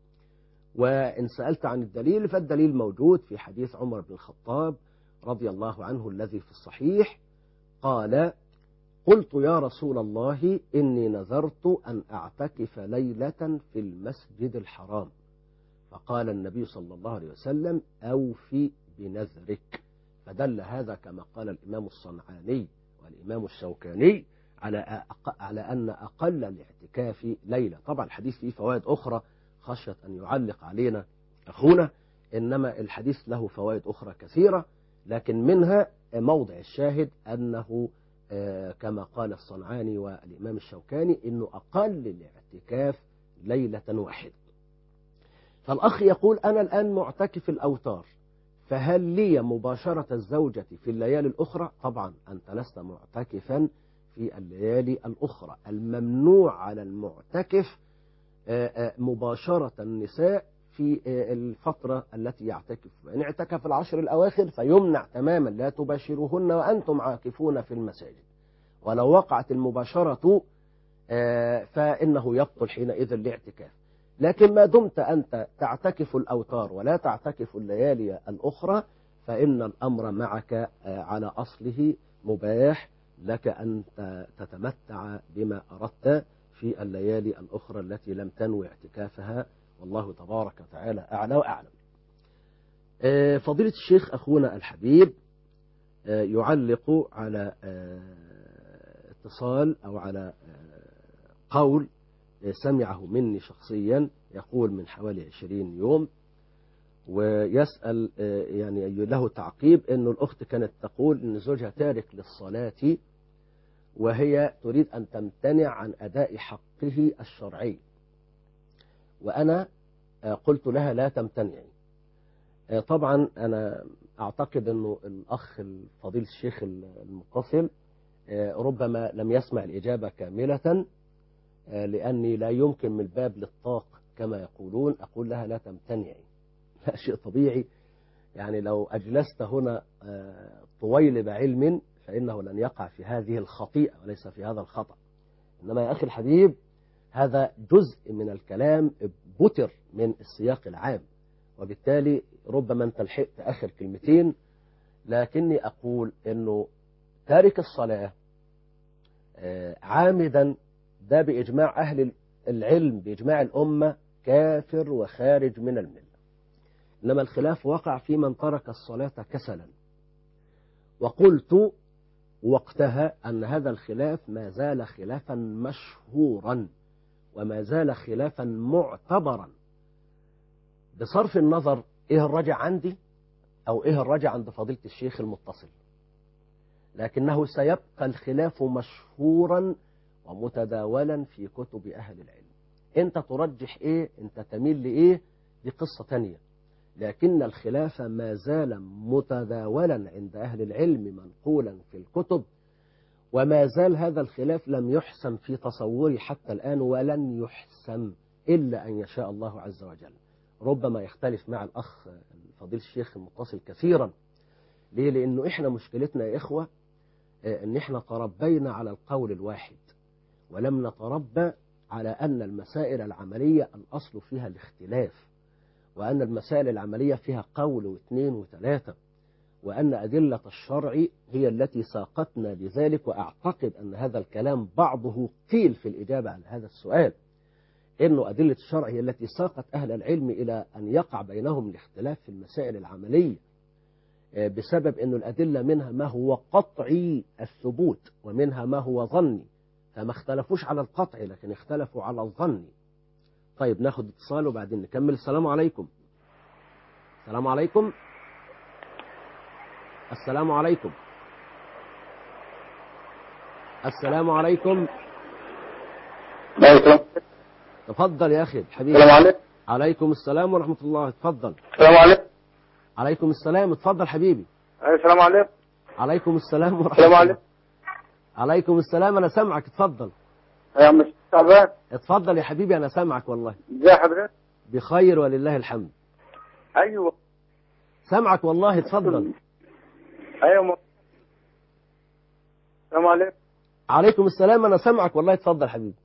وإن سألت عن الدليل فالدليل موجود في حديث عمر بن الخطاب رضي الله عنه الذي في الصحيح قال: قلت يا رسول الله إني نذرت أن أعتكف ليلة في المسجد الحرام، فقال النبي صلى الله عليه وسلم: أوفي بنذرك. فدل هذا كما قال الإمام الصنعاني والإمام الشوكاني على أن أقل الاعتكاف ليلة. طبعا الحديث فيه فوائد أخرى خشية أن يعلق علينا أخونا، إنما الحديث له فوائد أخرى كثيرة، لكن منها موضع الشاهد أنه كما قال الصنعاني والإمام الشوكاني إنه أقل الاعتكاف ليلة واحدة. فالأخ يقول أنا الآن معتكف الأوتار، فهل لي مباشرة الزوجة في الليالي الأخرى؟ طبعا أنت لست معتكفا في الليالي الأخرى، الممنوع على المعتكف مباشرة النساء في الفترة التي يعتكف، إن اعتكف العشر الأواخر فيمنع تماما، لا تباشرهن وأنتم عاكفون في المساجد، ولو وقعت المباشرة فإنه يبطل حينئذ الاعتكاف. لكن ما دمت أنت تعتكف الأوتار ولا تعتكف الليالي الأخرى فإن الأمر معك على أصله مباح لك أن تتمتع بما أردت في الليالي الأخرى التي لم تنوي اعتكافها، والله تبارك وتعالى أعلى وأعلم. فضيلة الشيخ أخونا الحبيب يعلق على اتصال أو على قول سمعه مني شخصيا، يقول من حوالي 20 يوم، ويسأل يعني له تعقيب أنه الأخت كانت تقول أن زوجها تارك للصلاة وهي تريد أن تمتنع عن أداء حقه الشرعي، وأنا قلت لها لا تمتنعي. طبعا أنا أعتقد أنه الأخ الفضيل الشيخ المتصل ربما لم يسمع الإجابة كاملة، لأني لا يمكن من الباب للطاق كما يقولون أقول لها لا تمتنعي، لا شيء طبيعي. يعني لو أجلست هنا طويلب علم فإنه لن يقع في هذه الخطيئة وليس في هذا الخطأ. إنما يا أخي الحبيب هذا جزء من الكلام بتر من السياق العام، وبالتالي ربما أنت لحقت آخر كلمتين، لكني أقول أنه تارك الصلاة عامدا، ده بإجماع أهل العلم، بإجماع الأمة، كافر وخارج من الملة. إنما الخلاف وقع في من ترك الصلاة كسلا، وقلت وقتها أن هذا الخلاف ما زال خلافا مشهورا وما زال خلافا معتبرا، بصرف النظر إيه الرجع عندي أو إيه الرجع عند فضيلة الشيخ المتصل، لكنه سيبقى الخلاف مشهورا ومتداولا في كتب أهل العلم. أنت ترجح إيه، أنت تميل لإيه، دي قصة تانية، لكن الخلاف ما زال متداولا عند أهل العلم منقولا في الكتب، وما زال هذا الخلاف لم يحسم في تصوري حتى الآن، ولن يحسم إلا أن يشاء الله عز وجل. ربما يختلف مع الأخ فضيل الشيخ المتصل كثيرا. ليه؟ لأنه إحنا مشكلتنا يا إخوة أن إحنا تربينا على القول الواحد، ولم نتربى على أن المسائل العملية الأصل فيها الاختلاف، وأن المسائل العملية فيها قول واثنين وثلاثة، وأن أدلة الشرع هي التي ساقتنا لذلك. وأعتقد أن هذا الكلام بعضه قيل في الإجابة على هذا السؤال، إنه أدلة الشرع هي التي ساقت أهل العلم إلى أن يقع بينهم الاختلاف في المسائل العملية، بسبب أن الأدلة منها ما هو قطعي الثبوت ومنها ما هو ظني، فما اختلفوش على القطع لكن اختلفوا على الظن. طيب ناخد اتصال وبعدين نكمل. السلام عليكم. السلام عليكم. السلام عليكم. السلام عليكم. تفضل يا أخي حبيبي. السلام عليكم. عليكم السلام ورحمة الله. تفضل. السلام عليكم. عليكم السلام. اتفضل حبيبي. السلام عليكم. عليكم السلام ورحمة السلام الله. عليكم. عليكم السلام. أنا سامعك. اتفضل. يا عم تعبان. اتفضل يا حبيبي، أنا سامعك والله. ازي حضرتك؟ بخير ولله الحمد. ايوه سامعك والله. اتفضل. ايوه. السلام عليكم. عليكم السلام. أنا سامعك والله. اتفضل حبيبي.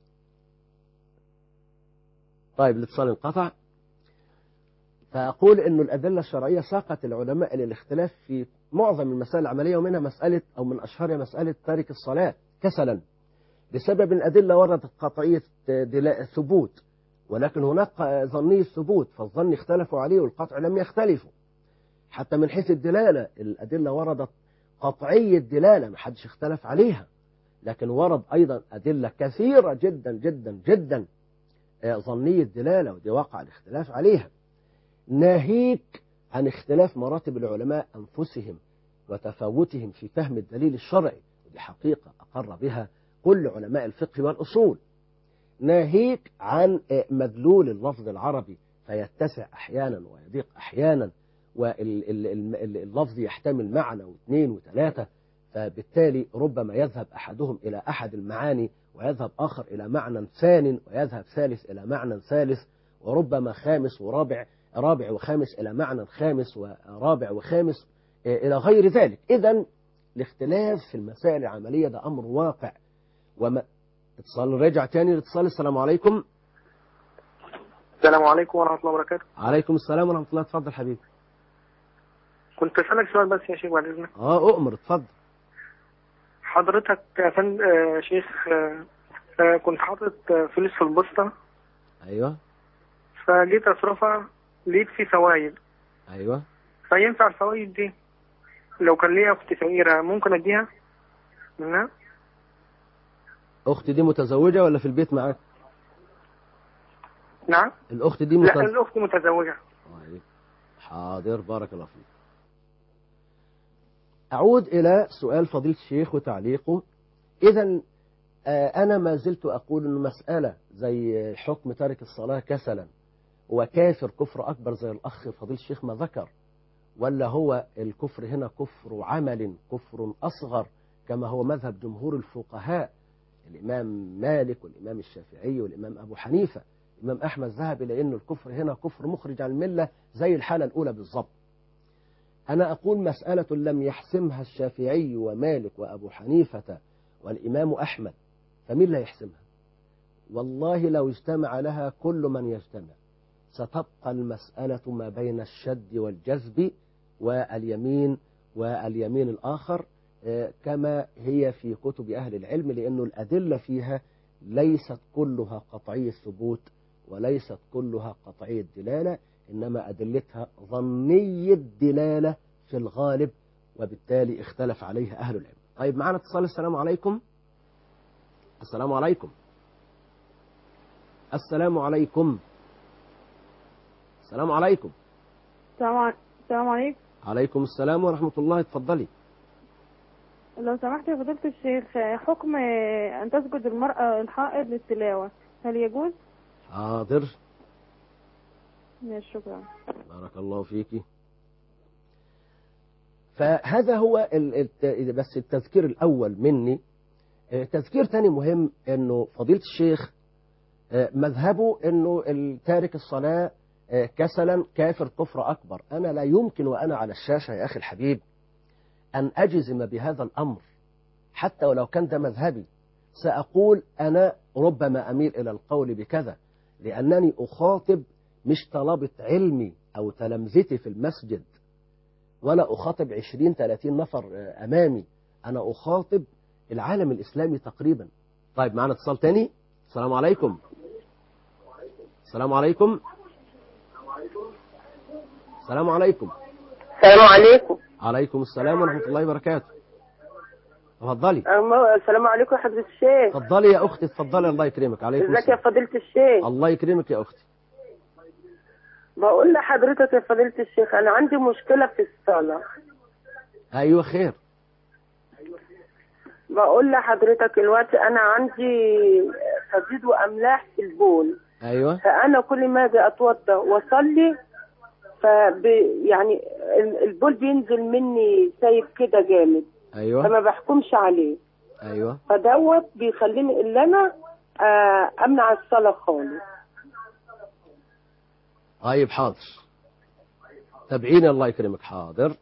طيب الاتصال انقطع. فأقول أن الأدلة الشرعية ساقت العلماء إلى الاختلاف في معظم المسائل العملية، ومنها مسألة أو من أشهرها مسألة تارك الصلاة كسلا، بسبب الأدلة وردت قطعية ثبوت، ولكن هناك ظني الثبوت، فالظن اختلفوا عليه والقطع لم يختلفوا. حتى من حيث الدلالة الأدلة وردت قطعية دلالة ما حدش اختلف عليها، لكن ورد أيضا أدلة كثيرة جدا جدا جدا ظنية الدلالة، ودي وقع الاختلاف عليها. ناهيك عن اختلاف مراتب العلماء أنفسهم وتفاوتهم في فهم الدليل الشرعي، ودي حقيقة أقر بها كل علماء الفقه والأصول. ناهيك عن مدلول اللفظ العربي فيتسع أحيانا ويضيق أحيانا، واللفظ يحتمل معنى واثنين وثلاثة، فبالتالي ربما يذهب أحدهم إلى أحد المعاني ويذهب آخر إلى معنى ثان، ويذهب ثالث إلى معنى ثالث، وربما خامس ورابع، رابع وخامس إلى معنى خامس، ورابع وخامس إلى غير ذلك. إذن الاختلاف في المسائل العملية ده أمر واقع. وما اتصال رجع تاني الاتصال. السلام عليكم. السلام عليكم ورحمة الله وبركاته. عليكم السلام ورحمة الله. اتفضل حبيبي. كنت أسألك سؤال بس يا شيخ بعد إذنك. أؤمر. اتفضل. حضرتك يا شيخ كنت حاطط فلوس في البوسطة. أيوة. فجيت أصرفها لقيت في فوائد. أيوة. فينفع الفوائد دي لو كان ليا أختي فقيرة ممكن أديها منها؟ أختي دي متزوجة ولا في البيت معاك؟ نعم. الأخت دي لا الأخت متزوجة. حاضر. بارك الله فيك. أعود إلى سؤال فضيلة الشيخ وتعليقه. إذن أنا ما زلت أقول أن مسألة زي حكم تارك الصلاة كسلا وكافر كفر أكبر زي الأخ فضيلة الشيخ ما ذكر، ولا هو الكفر هنا كفر عمل، كفر أصغر كما هو مذهب جمهور الفقهاء، الإمام مالك والإمام الشافعي والإمام أبو حنيفة. الإمام أحمد ذهب إلى أن الكفر هنا كفر مخرج عن الملة زي الحالة الأولى بالضبط. أنا أقول مسألة لم يحسمها الشافعي ومالك وأبو حنيفة والإمام أحمد، فمين لا يحسمها؟ والله لو اجتمع لها كل من يجتمع ستبقى المسألة ما بين الشد والجذب واليمين الآخر، كما هي في كتب أهل العلم، لأنه الأدلة فيها ليست كلها قطعي الثبوت وليست كلها قطعي الدلالة، إنما أدلتها ظني الدلالة في الغالب، وبالتالي اختلف عليها أهل العلم. طيب معنا اتصال. السلام عليكم. السلام عليكم. السلام عليكم. السلام عليكم. السلام عليكم. عليكم السلام ورحمة الله. اتفضلي. لو سمحت يا فضيلة الشيخ، حكم أن تسجد المرأة الحائض للتلاوة هل يجوز؟ حاضر. شكرا. بارك الله فيكي. فهذا هو بس التذكير الأول مني. تذكير تاني مهم، أنه فضيلة الشيخ مذهبه أنه تارك الصلاة كسلا كافر كفر أكبر. أنا لا يمكن وأنا على الشاشة يا أخي الحبيب أن أجزم بهذا الأمر، حتى ولو كان ده مذهبي. سأقول أنا ربما أميل إلى القول بكذا، لأنني أخاطب مش طلبة علمي أو تلامذتي في المسجد، ولا أخاطب 20-30 نفر أمامي، أنا أخاطب العالم الإسلامي تقريبا. طيب معنا اتصال تاني. السلام عليكم. السلام عليكم. السلام عليكم. السلام عليكم. عليكم السلام ورحمة الله وبركاته. تفضلي. السلام عليكم يا حضرة الشيخ. تفضلي يا أختي، تفضلي. الله يكرمك. عليكم ازيك يا فضيلة الشيخ؟ الله يكرمك يا أختي. بقول لحضرتك يا فضيلة الشيخ، أنا عندي مشكلة في الصلاة. أيوة خير. بقول لحضرتك الوقت أنا عندي صديد وأملاح في البول. أيوة. فأنا كل ما أجي أتوضأ وأصلي يعني البول بينزل مني سايب كده جامد. أيوة. فما بحكمش عليه. أيوة. فدوت بيخليني إن أنا أمنع الصلاة خالص. طيب حاضر، تابعيني. الله يكرمك. حاضر.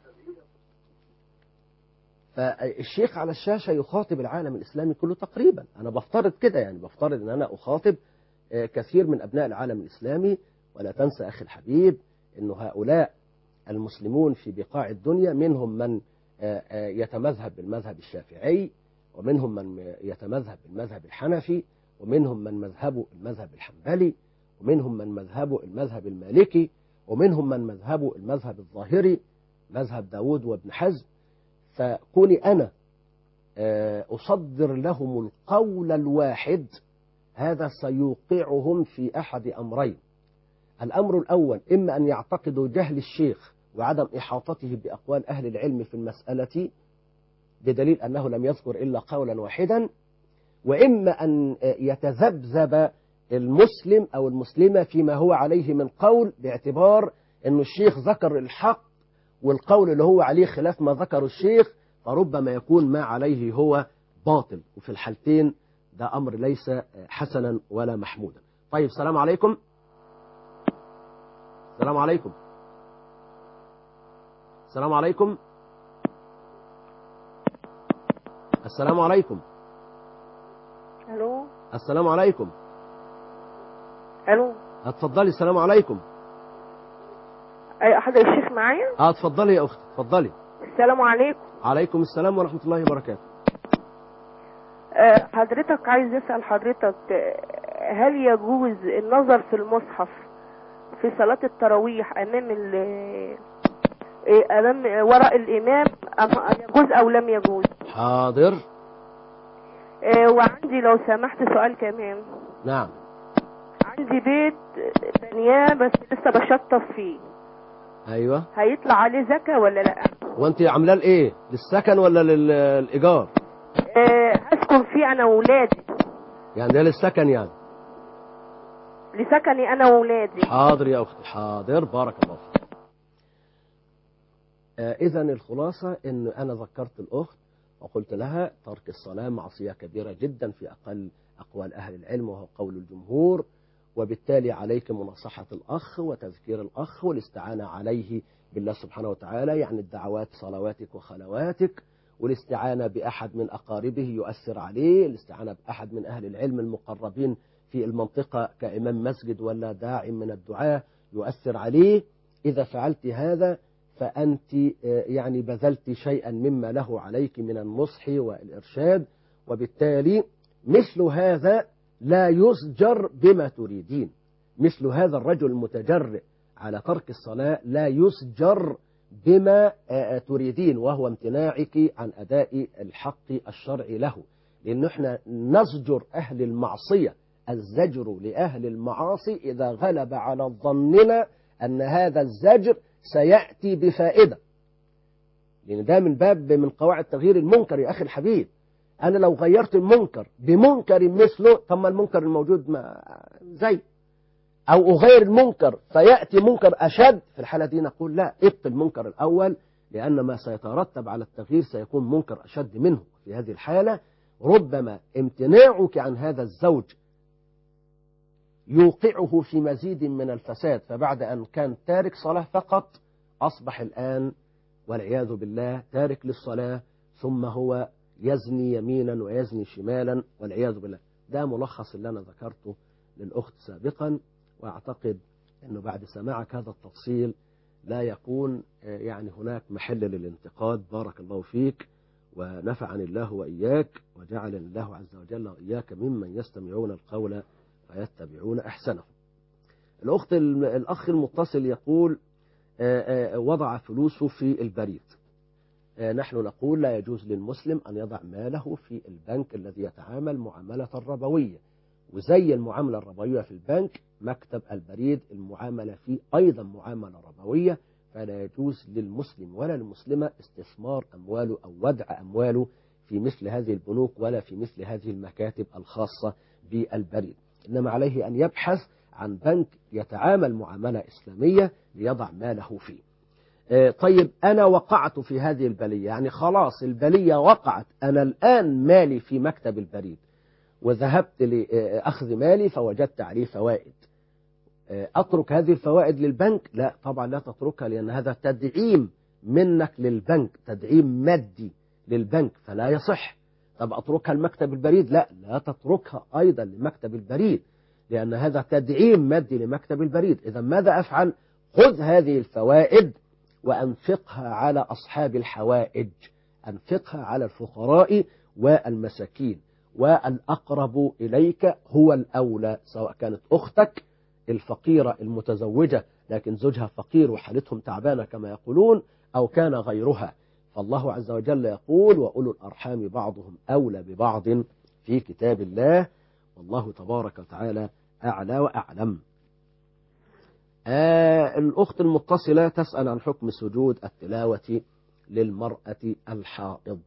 فالشيخ على الشاشة يخاطب العالم الإسلامي كله تقريبا. أنا بفترض كده، يعني بفترض أن أنا أخاطب كثير من أبناء العالم الإسلامي. ولا تنسى أخي الحبيب أن هؤلاء المسلمون في بقاع الدنيا منهم من يتمذهب بالمذهب الشافعي، ومنهم من يتمذهب بالمذهب الحنفي، ومنهم من مذهبه المذهب الحنبلي، ومنهم من مذهبه المذهب المالكي، ومنهم من مذهبه المذهب الظاهري مذهب داود وابن حزم. فكوني أنا أصدر لهم القول الواحد، هذا سيوقعهم في أحد أمرين. الأمر الأول، إما أن يعتقدوا جهل الشيخ وعدم إحاطته بأقوال أهل العلم في المسألة بدليل أنه لم يذكر إلا قولا واحدا، وإما أن يتذبذب المسلم أو المسلمة فيما هو عليه من قول، باعتبار أن الشيخ ذكر الحق والقول اللي هو عليه خلاف ما ذكر الشيخ، فربما يكون ما عليه هو باطل. وفي الحالتين ده أمر ليس حسنا ولا محمودا. طيب السلام عليكم. السلام عليكم. السلام عليكم. السلام عليكم. الو. السلام عليكم. الو. اتفضلي. السلام عليكم. اي حضرتك الشيخ معايا؟ اتفضلي يا اختي، اتفضلي. السلام عليكم. عليكم السلام ورحمة الله وبركاته. حضرتك عايز اسال حضرتك، هل يجوز النظر في المصحف في صلاة التراويح امام وراء الامام، يجوز او لم يجوز؟ حاضر. وعندي لو سمحت سؤال كمان. نعم. عندي بيت بنياه بس لسه بشطف فيه. ايوه. هيطلع عليه زكاة ولا لا؟ وانت عاملاه لايه؟ للسكن ولا للايجار؟ هسكن فيه انا وولادي. يعني ده للسكن يعني؟ لسكني انا وولادي. حاضر يا اختي، حاضر. بارك الله فيك. اذا الخلاصة ان انا ذكرت الاخت وقلت لها ترك الصلاة معصية كبيرة جدا في اقل اقوال اهل العلم، وهو قول الجمهور، وبالتالي عليك مناصحة الأخ وتذكير الأخ والاستعانة عليه بالله سبحانه وتعالى، يعني الدعوات صلواتك وخلواتك، والاستعانة بأحد من أقاربه يؤثر عليه، الاستعانة بأحد من أهل العلم المقربين في المنطقة كإمام مسجد ولا داع من الدعاة يؤثر عليه. إذا فعلت هذا فأنت يعني بذلت شيئا مما له عليك من النصح والإرشاد، وبالتالي مثل هذا لا يزجر بما تريدين. مثل هذا الرجل المتجرئ على ترك الصلاة لا يزجر بما تريدين، وهو امتناعك عن أداء الحق الشرعي له. لأن احنا نزجر أهل المعصية، الزجر لأهل المعاصي إذا غلب على ظننا أن هذا الزجر سيأتي بفائدة، لأن ده من باب من قواعد تغيير المنكر يا أخي الحبيب. أنا لو غيرت المنكر بمنكر مثله، طب ما المنكر الموجود ما زي، أو أغير المنكر فيأتي منكر أشد، في الحالة دي نقول لا، ابطل المنكر الأول، لأن ما سيترتب على التغيير سيكون منكر أشد منه. في هذه الحالة ربما امتناعك عن هذا الزوج يوقعه في مزيد من الفساد، فبعد أن كان تارك صلاة فقط أصبح الآن والعياذ بالله تارك للصلاة، ثم هو يزني يمينا ويزني شمالا والعياذ بالله. ده ملخص اللي أنا ذكرته للأخت سابقا، وأعتقد أنه بعد سماعك هذا التفصيل لا يكون يعني هناك محل للانتقاد. بارك الله فيك ونفعني الله وإياك، وجعل الله عز وجل وإياك ممن يستمعون القول فيتبعون أحسنه. الأخ المتصل يقول وضع فلوسه في البريد. نحن نقول لا يجوز للمسلم أن يضع ماله في البنك الذي يتعامل معاملة ربوية، وزي المعاملة الربوية في البنك مكتب البريد المعاملة فيه أيضا معاملة ربوية، فلا يجوز للمسلم ولا المسلمة استثمار أمواله أو ودع أمواله في مثل هذه البنوك ولا في مثل هذه المكاتب الخاصة بالبريد، إنما عليه أن يبحث عن بنك يتعامل معاملة إسلامية ليضع ماله فيه. طيب أنا وقعت في هذه البلية، يعني خلاص البلية وقعت، أنا الآن مالي في مكتب البريد وذهبت لأخذ مالي فوجدت عليه فوائد، أترك هذه الفوائد للبنك؟ لا طبعا لا تتركها، لأن هذا تدعيم منك للبنك، تدعيم مادي للبنك فلا يصح. طب أتركها لمكتب البريد؟ لا تتركها أيضا لمكتب البريد، لأن هذا تدعيم مادي لمكتب البريد. إذا ماذا أفعل؟ خذ هذه الفوائد وأنفقها على أصحاب الحوائج، أنفقها على الفقراء والمساكين، والأقرب إليك هو الأولى، سواء كانت أختك الفقيرة المتزوجة لكن زوجها فقير وحالتهم تعبانة كما يقولون، أو كان غيرها. فالله عز وجل يقول وأولو الأرحام بعضهم أولى ببعض في كتاب الله، والله تبارك وتعالى أعلى وأعلم. الأخت المتصلة تسأل عن حكم سجود التلاوة للمرأة الحائض.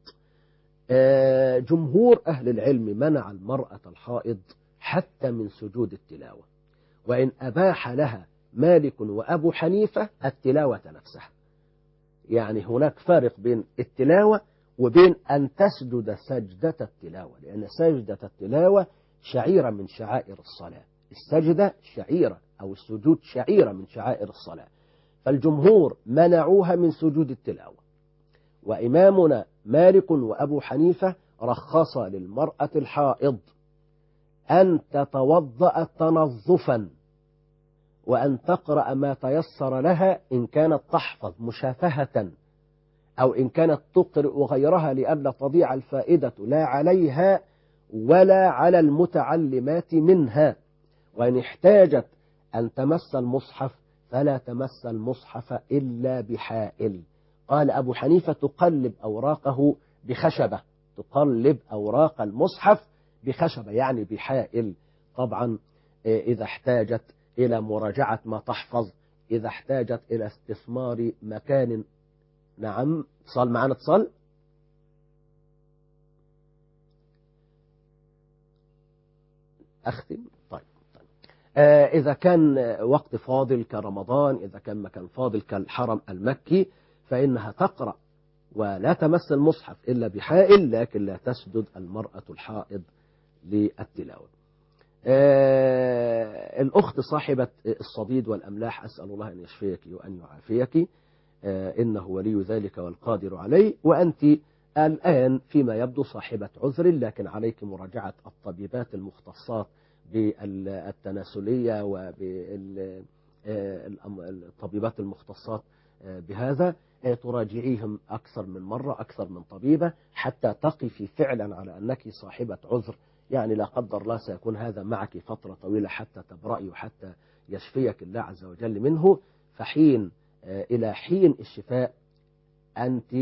جمهور أهل العلم منع المرأة الحائض حتى من سجود التلاوة، وإن أباح لها مالك وأبو حنيفة التلاوة نفسها. يعني هناك فارق بين التلاوة وبين أن تسجد سجدة التلاوة، لأن سجدة التلاوة شعيرة من شعائر الصلاة، السجدة شعيرة أو السجود شعيرة من شعائر الصلاة، فالجمهور منعوها من سجود التلاوة. وإمامنا مالك وأبو حنيفة رخص للمرأة الحائض أن تتوضأ تنظفا، وأن تقرأ ما تيسر لها إن كانت تحفظ مشافهة، أو إن كانت تقرأ غيرها لئلا تضيع الفائدة لا عليها ولا على المتعلمات منها. وإن احتاجت أن تمس المصحف فلا تمس المصحف إلا بحائل. قال أبو حنيفة تقلب أوراقه بخشبة، تقلب أوراق المصحف بخشبة يعني بحائل. طبعا إذا احتاجت إلى مراجعة ما تحفظ، إذا احتاجت إلى استثمار مكان. نعم اتصال معنا، اتصال. أختم. طيب. إذا كان وقت فاضل كرمضان، إذا كان مكان فاضل كالحرم المكي، فإنها تقرأ ولا تمس المصحف إلا بحائل، لكن لا تسجد المرأة الحائض للتلاوة. الأخت صاحبة الصديد والأملاح، أسأل الله أن يشفيك وأن يعافيك، إنه ولي ذلك والقادر عليه. وأنت الآن فيما يبدو صاحبة عذر، لكن عليك مراجعة الطبيبات المختصات بالتناسلية وبالطبيبات المختصات بهذا تراجعيهم أكثر من مرة، أكثر من طبيبة، حتى تقفي فعلا على أنك صاحبة عذر. يعني لا قدر الله سيكون هذا معك فترة طويلة حتى تبرئي وحتى يشفيك الله عز وجل منه. فحين إلى حين الشفاء أنت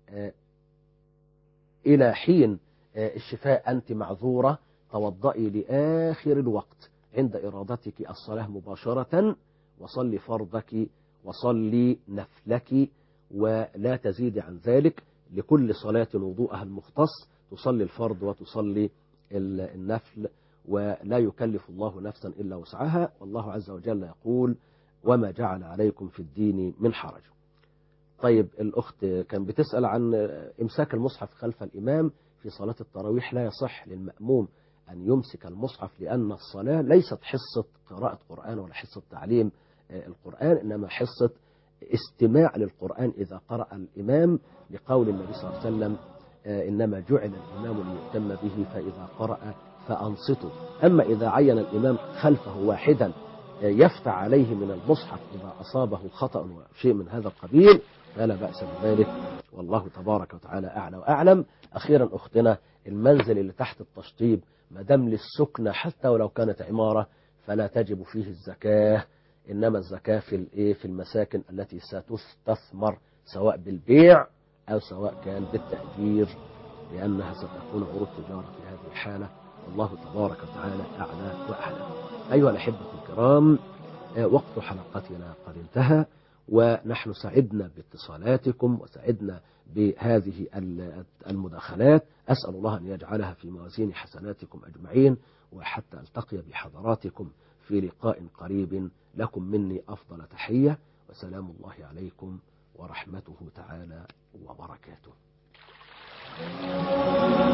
إلى حين الشفاء أنت معذورة. توضئي لآخر الوقت عند إرادتك الصلاة مباشرة، وصلي فرضك وصلي نفلك، ولا تزيد عن ذلك. لكل صلاة وضوءها المختص، تصلي الفرض وتصلي النفل، ولا يكلف الله نفسا إلا وسعها. والله عز وجل يقول: وما جعل عليكم في الدين من حرج. طيب، الأخت كان بتسأل عن إمساك المصحف خلف الإمام في صلاة التراويح. لا يصح للمأموم أن يمسك المصحف، لأن الصلاة ليست حصة قراءة قرآن ولا حصة تعليم القرآن، إنما حصة استماع للقرآن إذا قرأ الإمام، لقول النبي صلى الله عليه وسلم: إنما جعل الإمام ليؤتم به فإذا قرأ فأنصتوا. أما إذا عين الإمام خلفه واحدا يفتح عليه من المصحف إذا أصابه خطأ وشيء من هذا القبيل فلا بأس بذلك، والله تبارك وتعالى أعلى وأعلم. أخيرا أختنا، المنزل اللي تحت التشطيب مدام للسكنة حتى ولو كانت عمارة فلا تجب فيه الزكاة، إنما الزكاة في المساكن التي ستستثمر سواء بالبيع أو سواء كان بالتأجير، لأنها ستكون عروض تجارة في هذه الحالة. والله تبارك وتعالى أعلى وأعلم. أيها الأحبة الكرام، وقت حلقتنا قد انتهى، ونحن سعدنا باتصالاتكم وسعدنا بهذه المداخلات. أسأل الله أن يجعلها في موازين حسناتكم أجمعين، وحتى ألتقي بحضراتكم في لقاء قريب، لكم مني أفضل تحية، وسلام الله عليكم ورحمته تعالى وبركاته.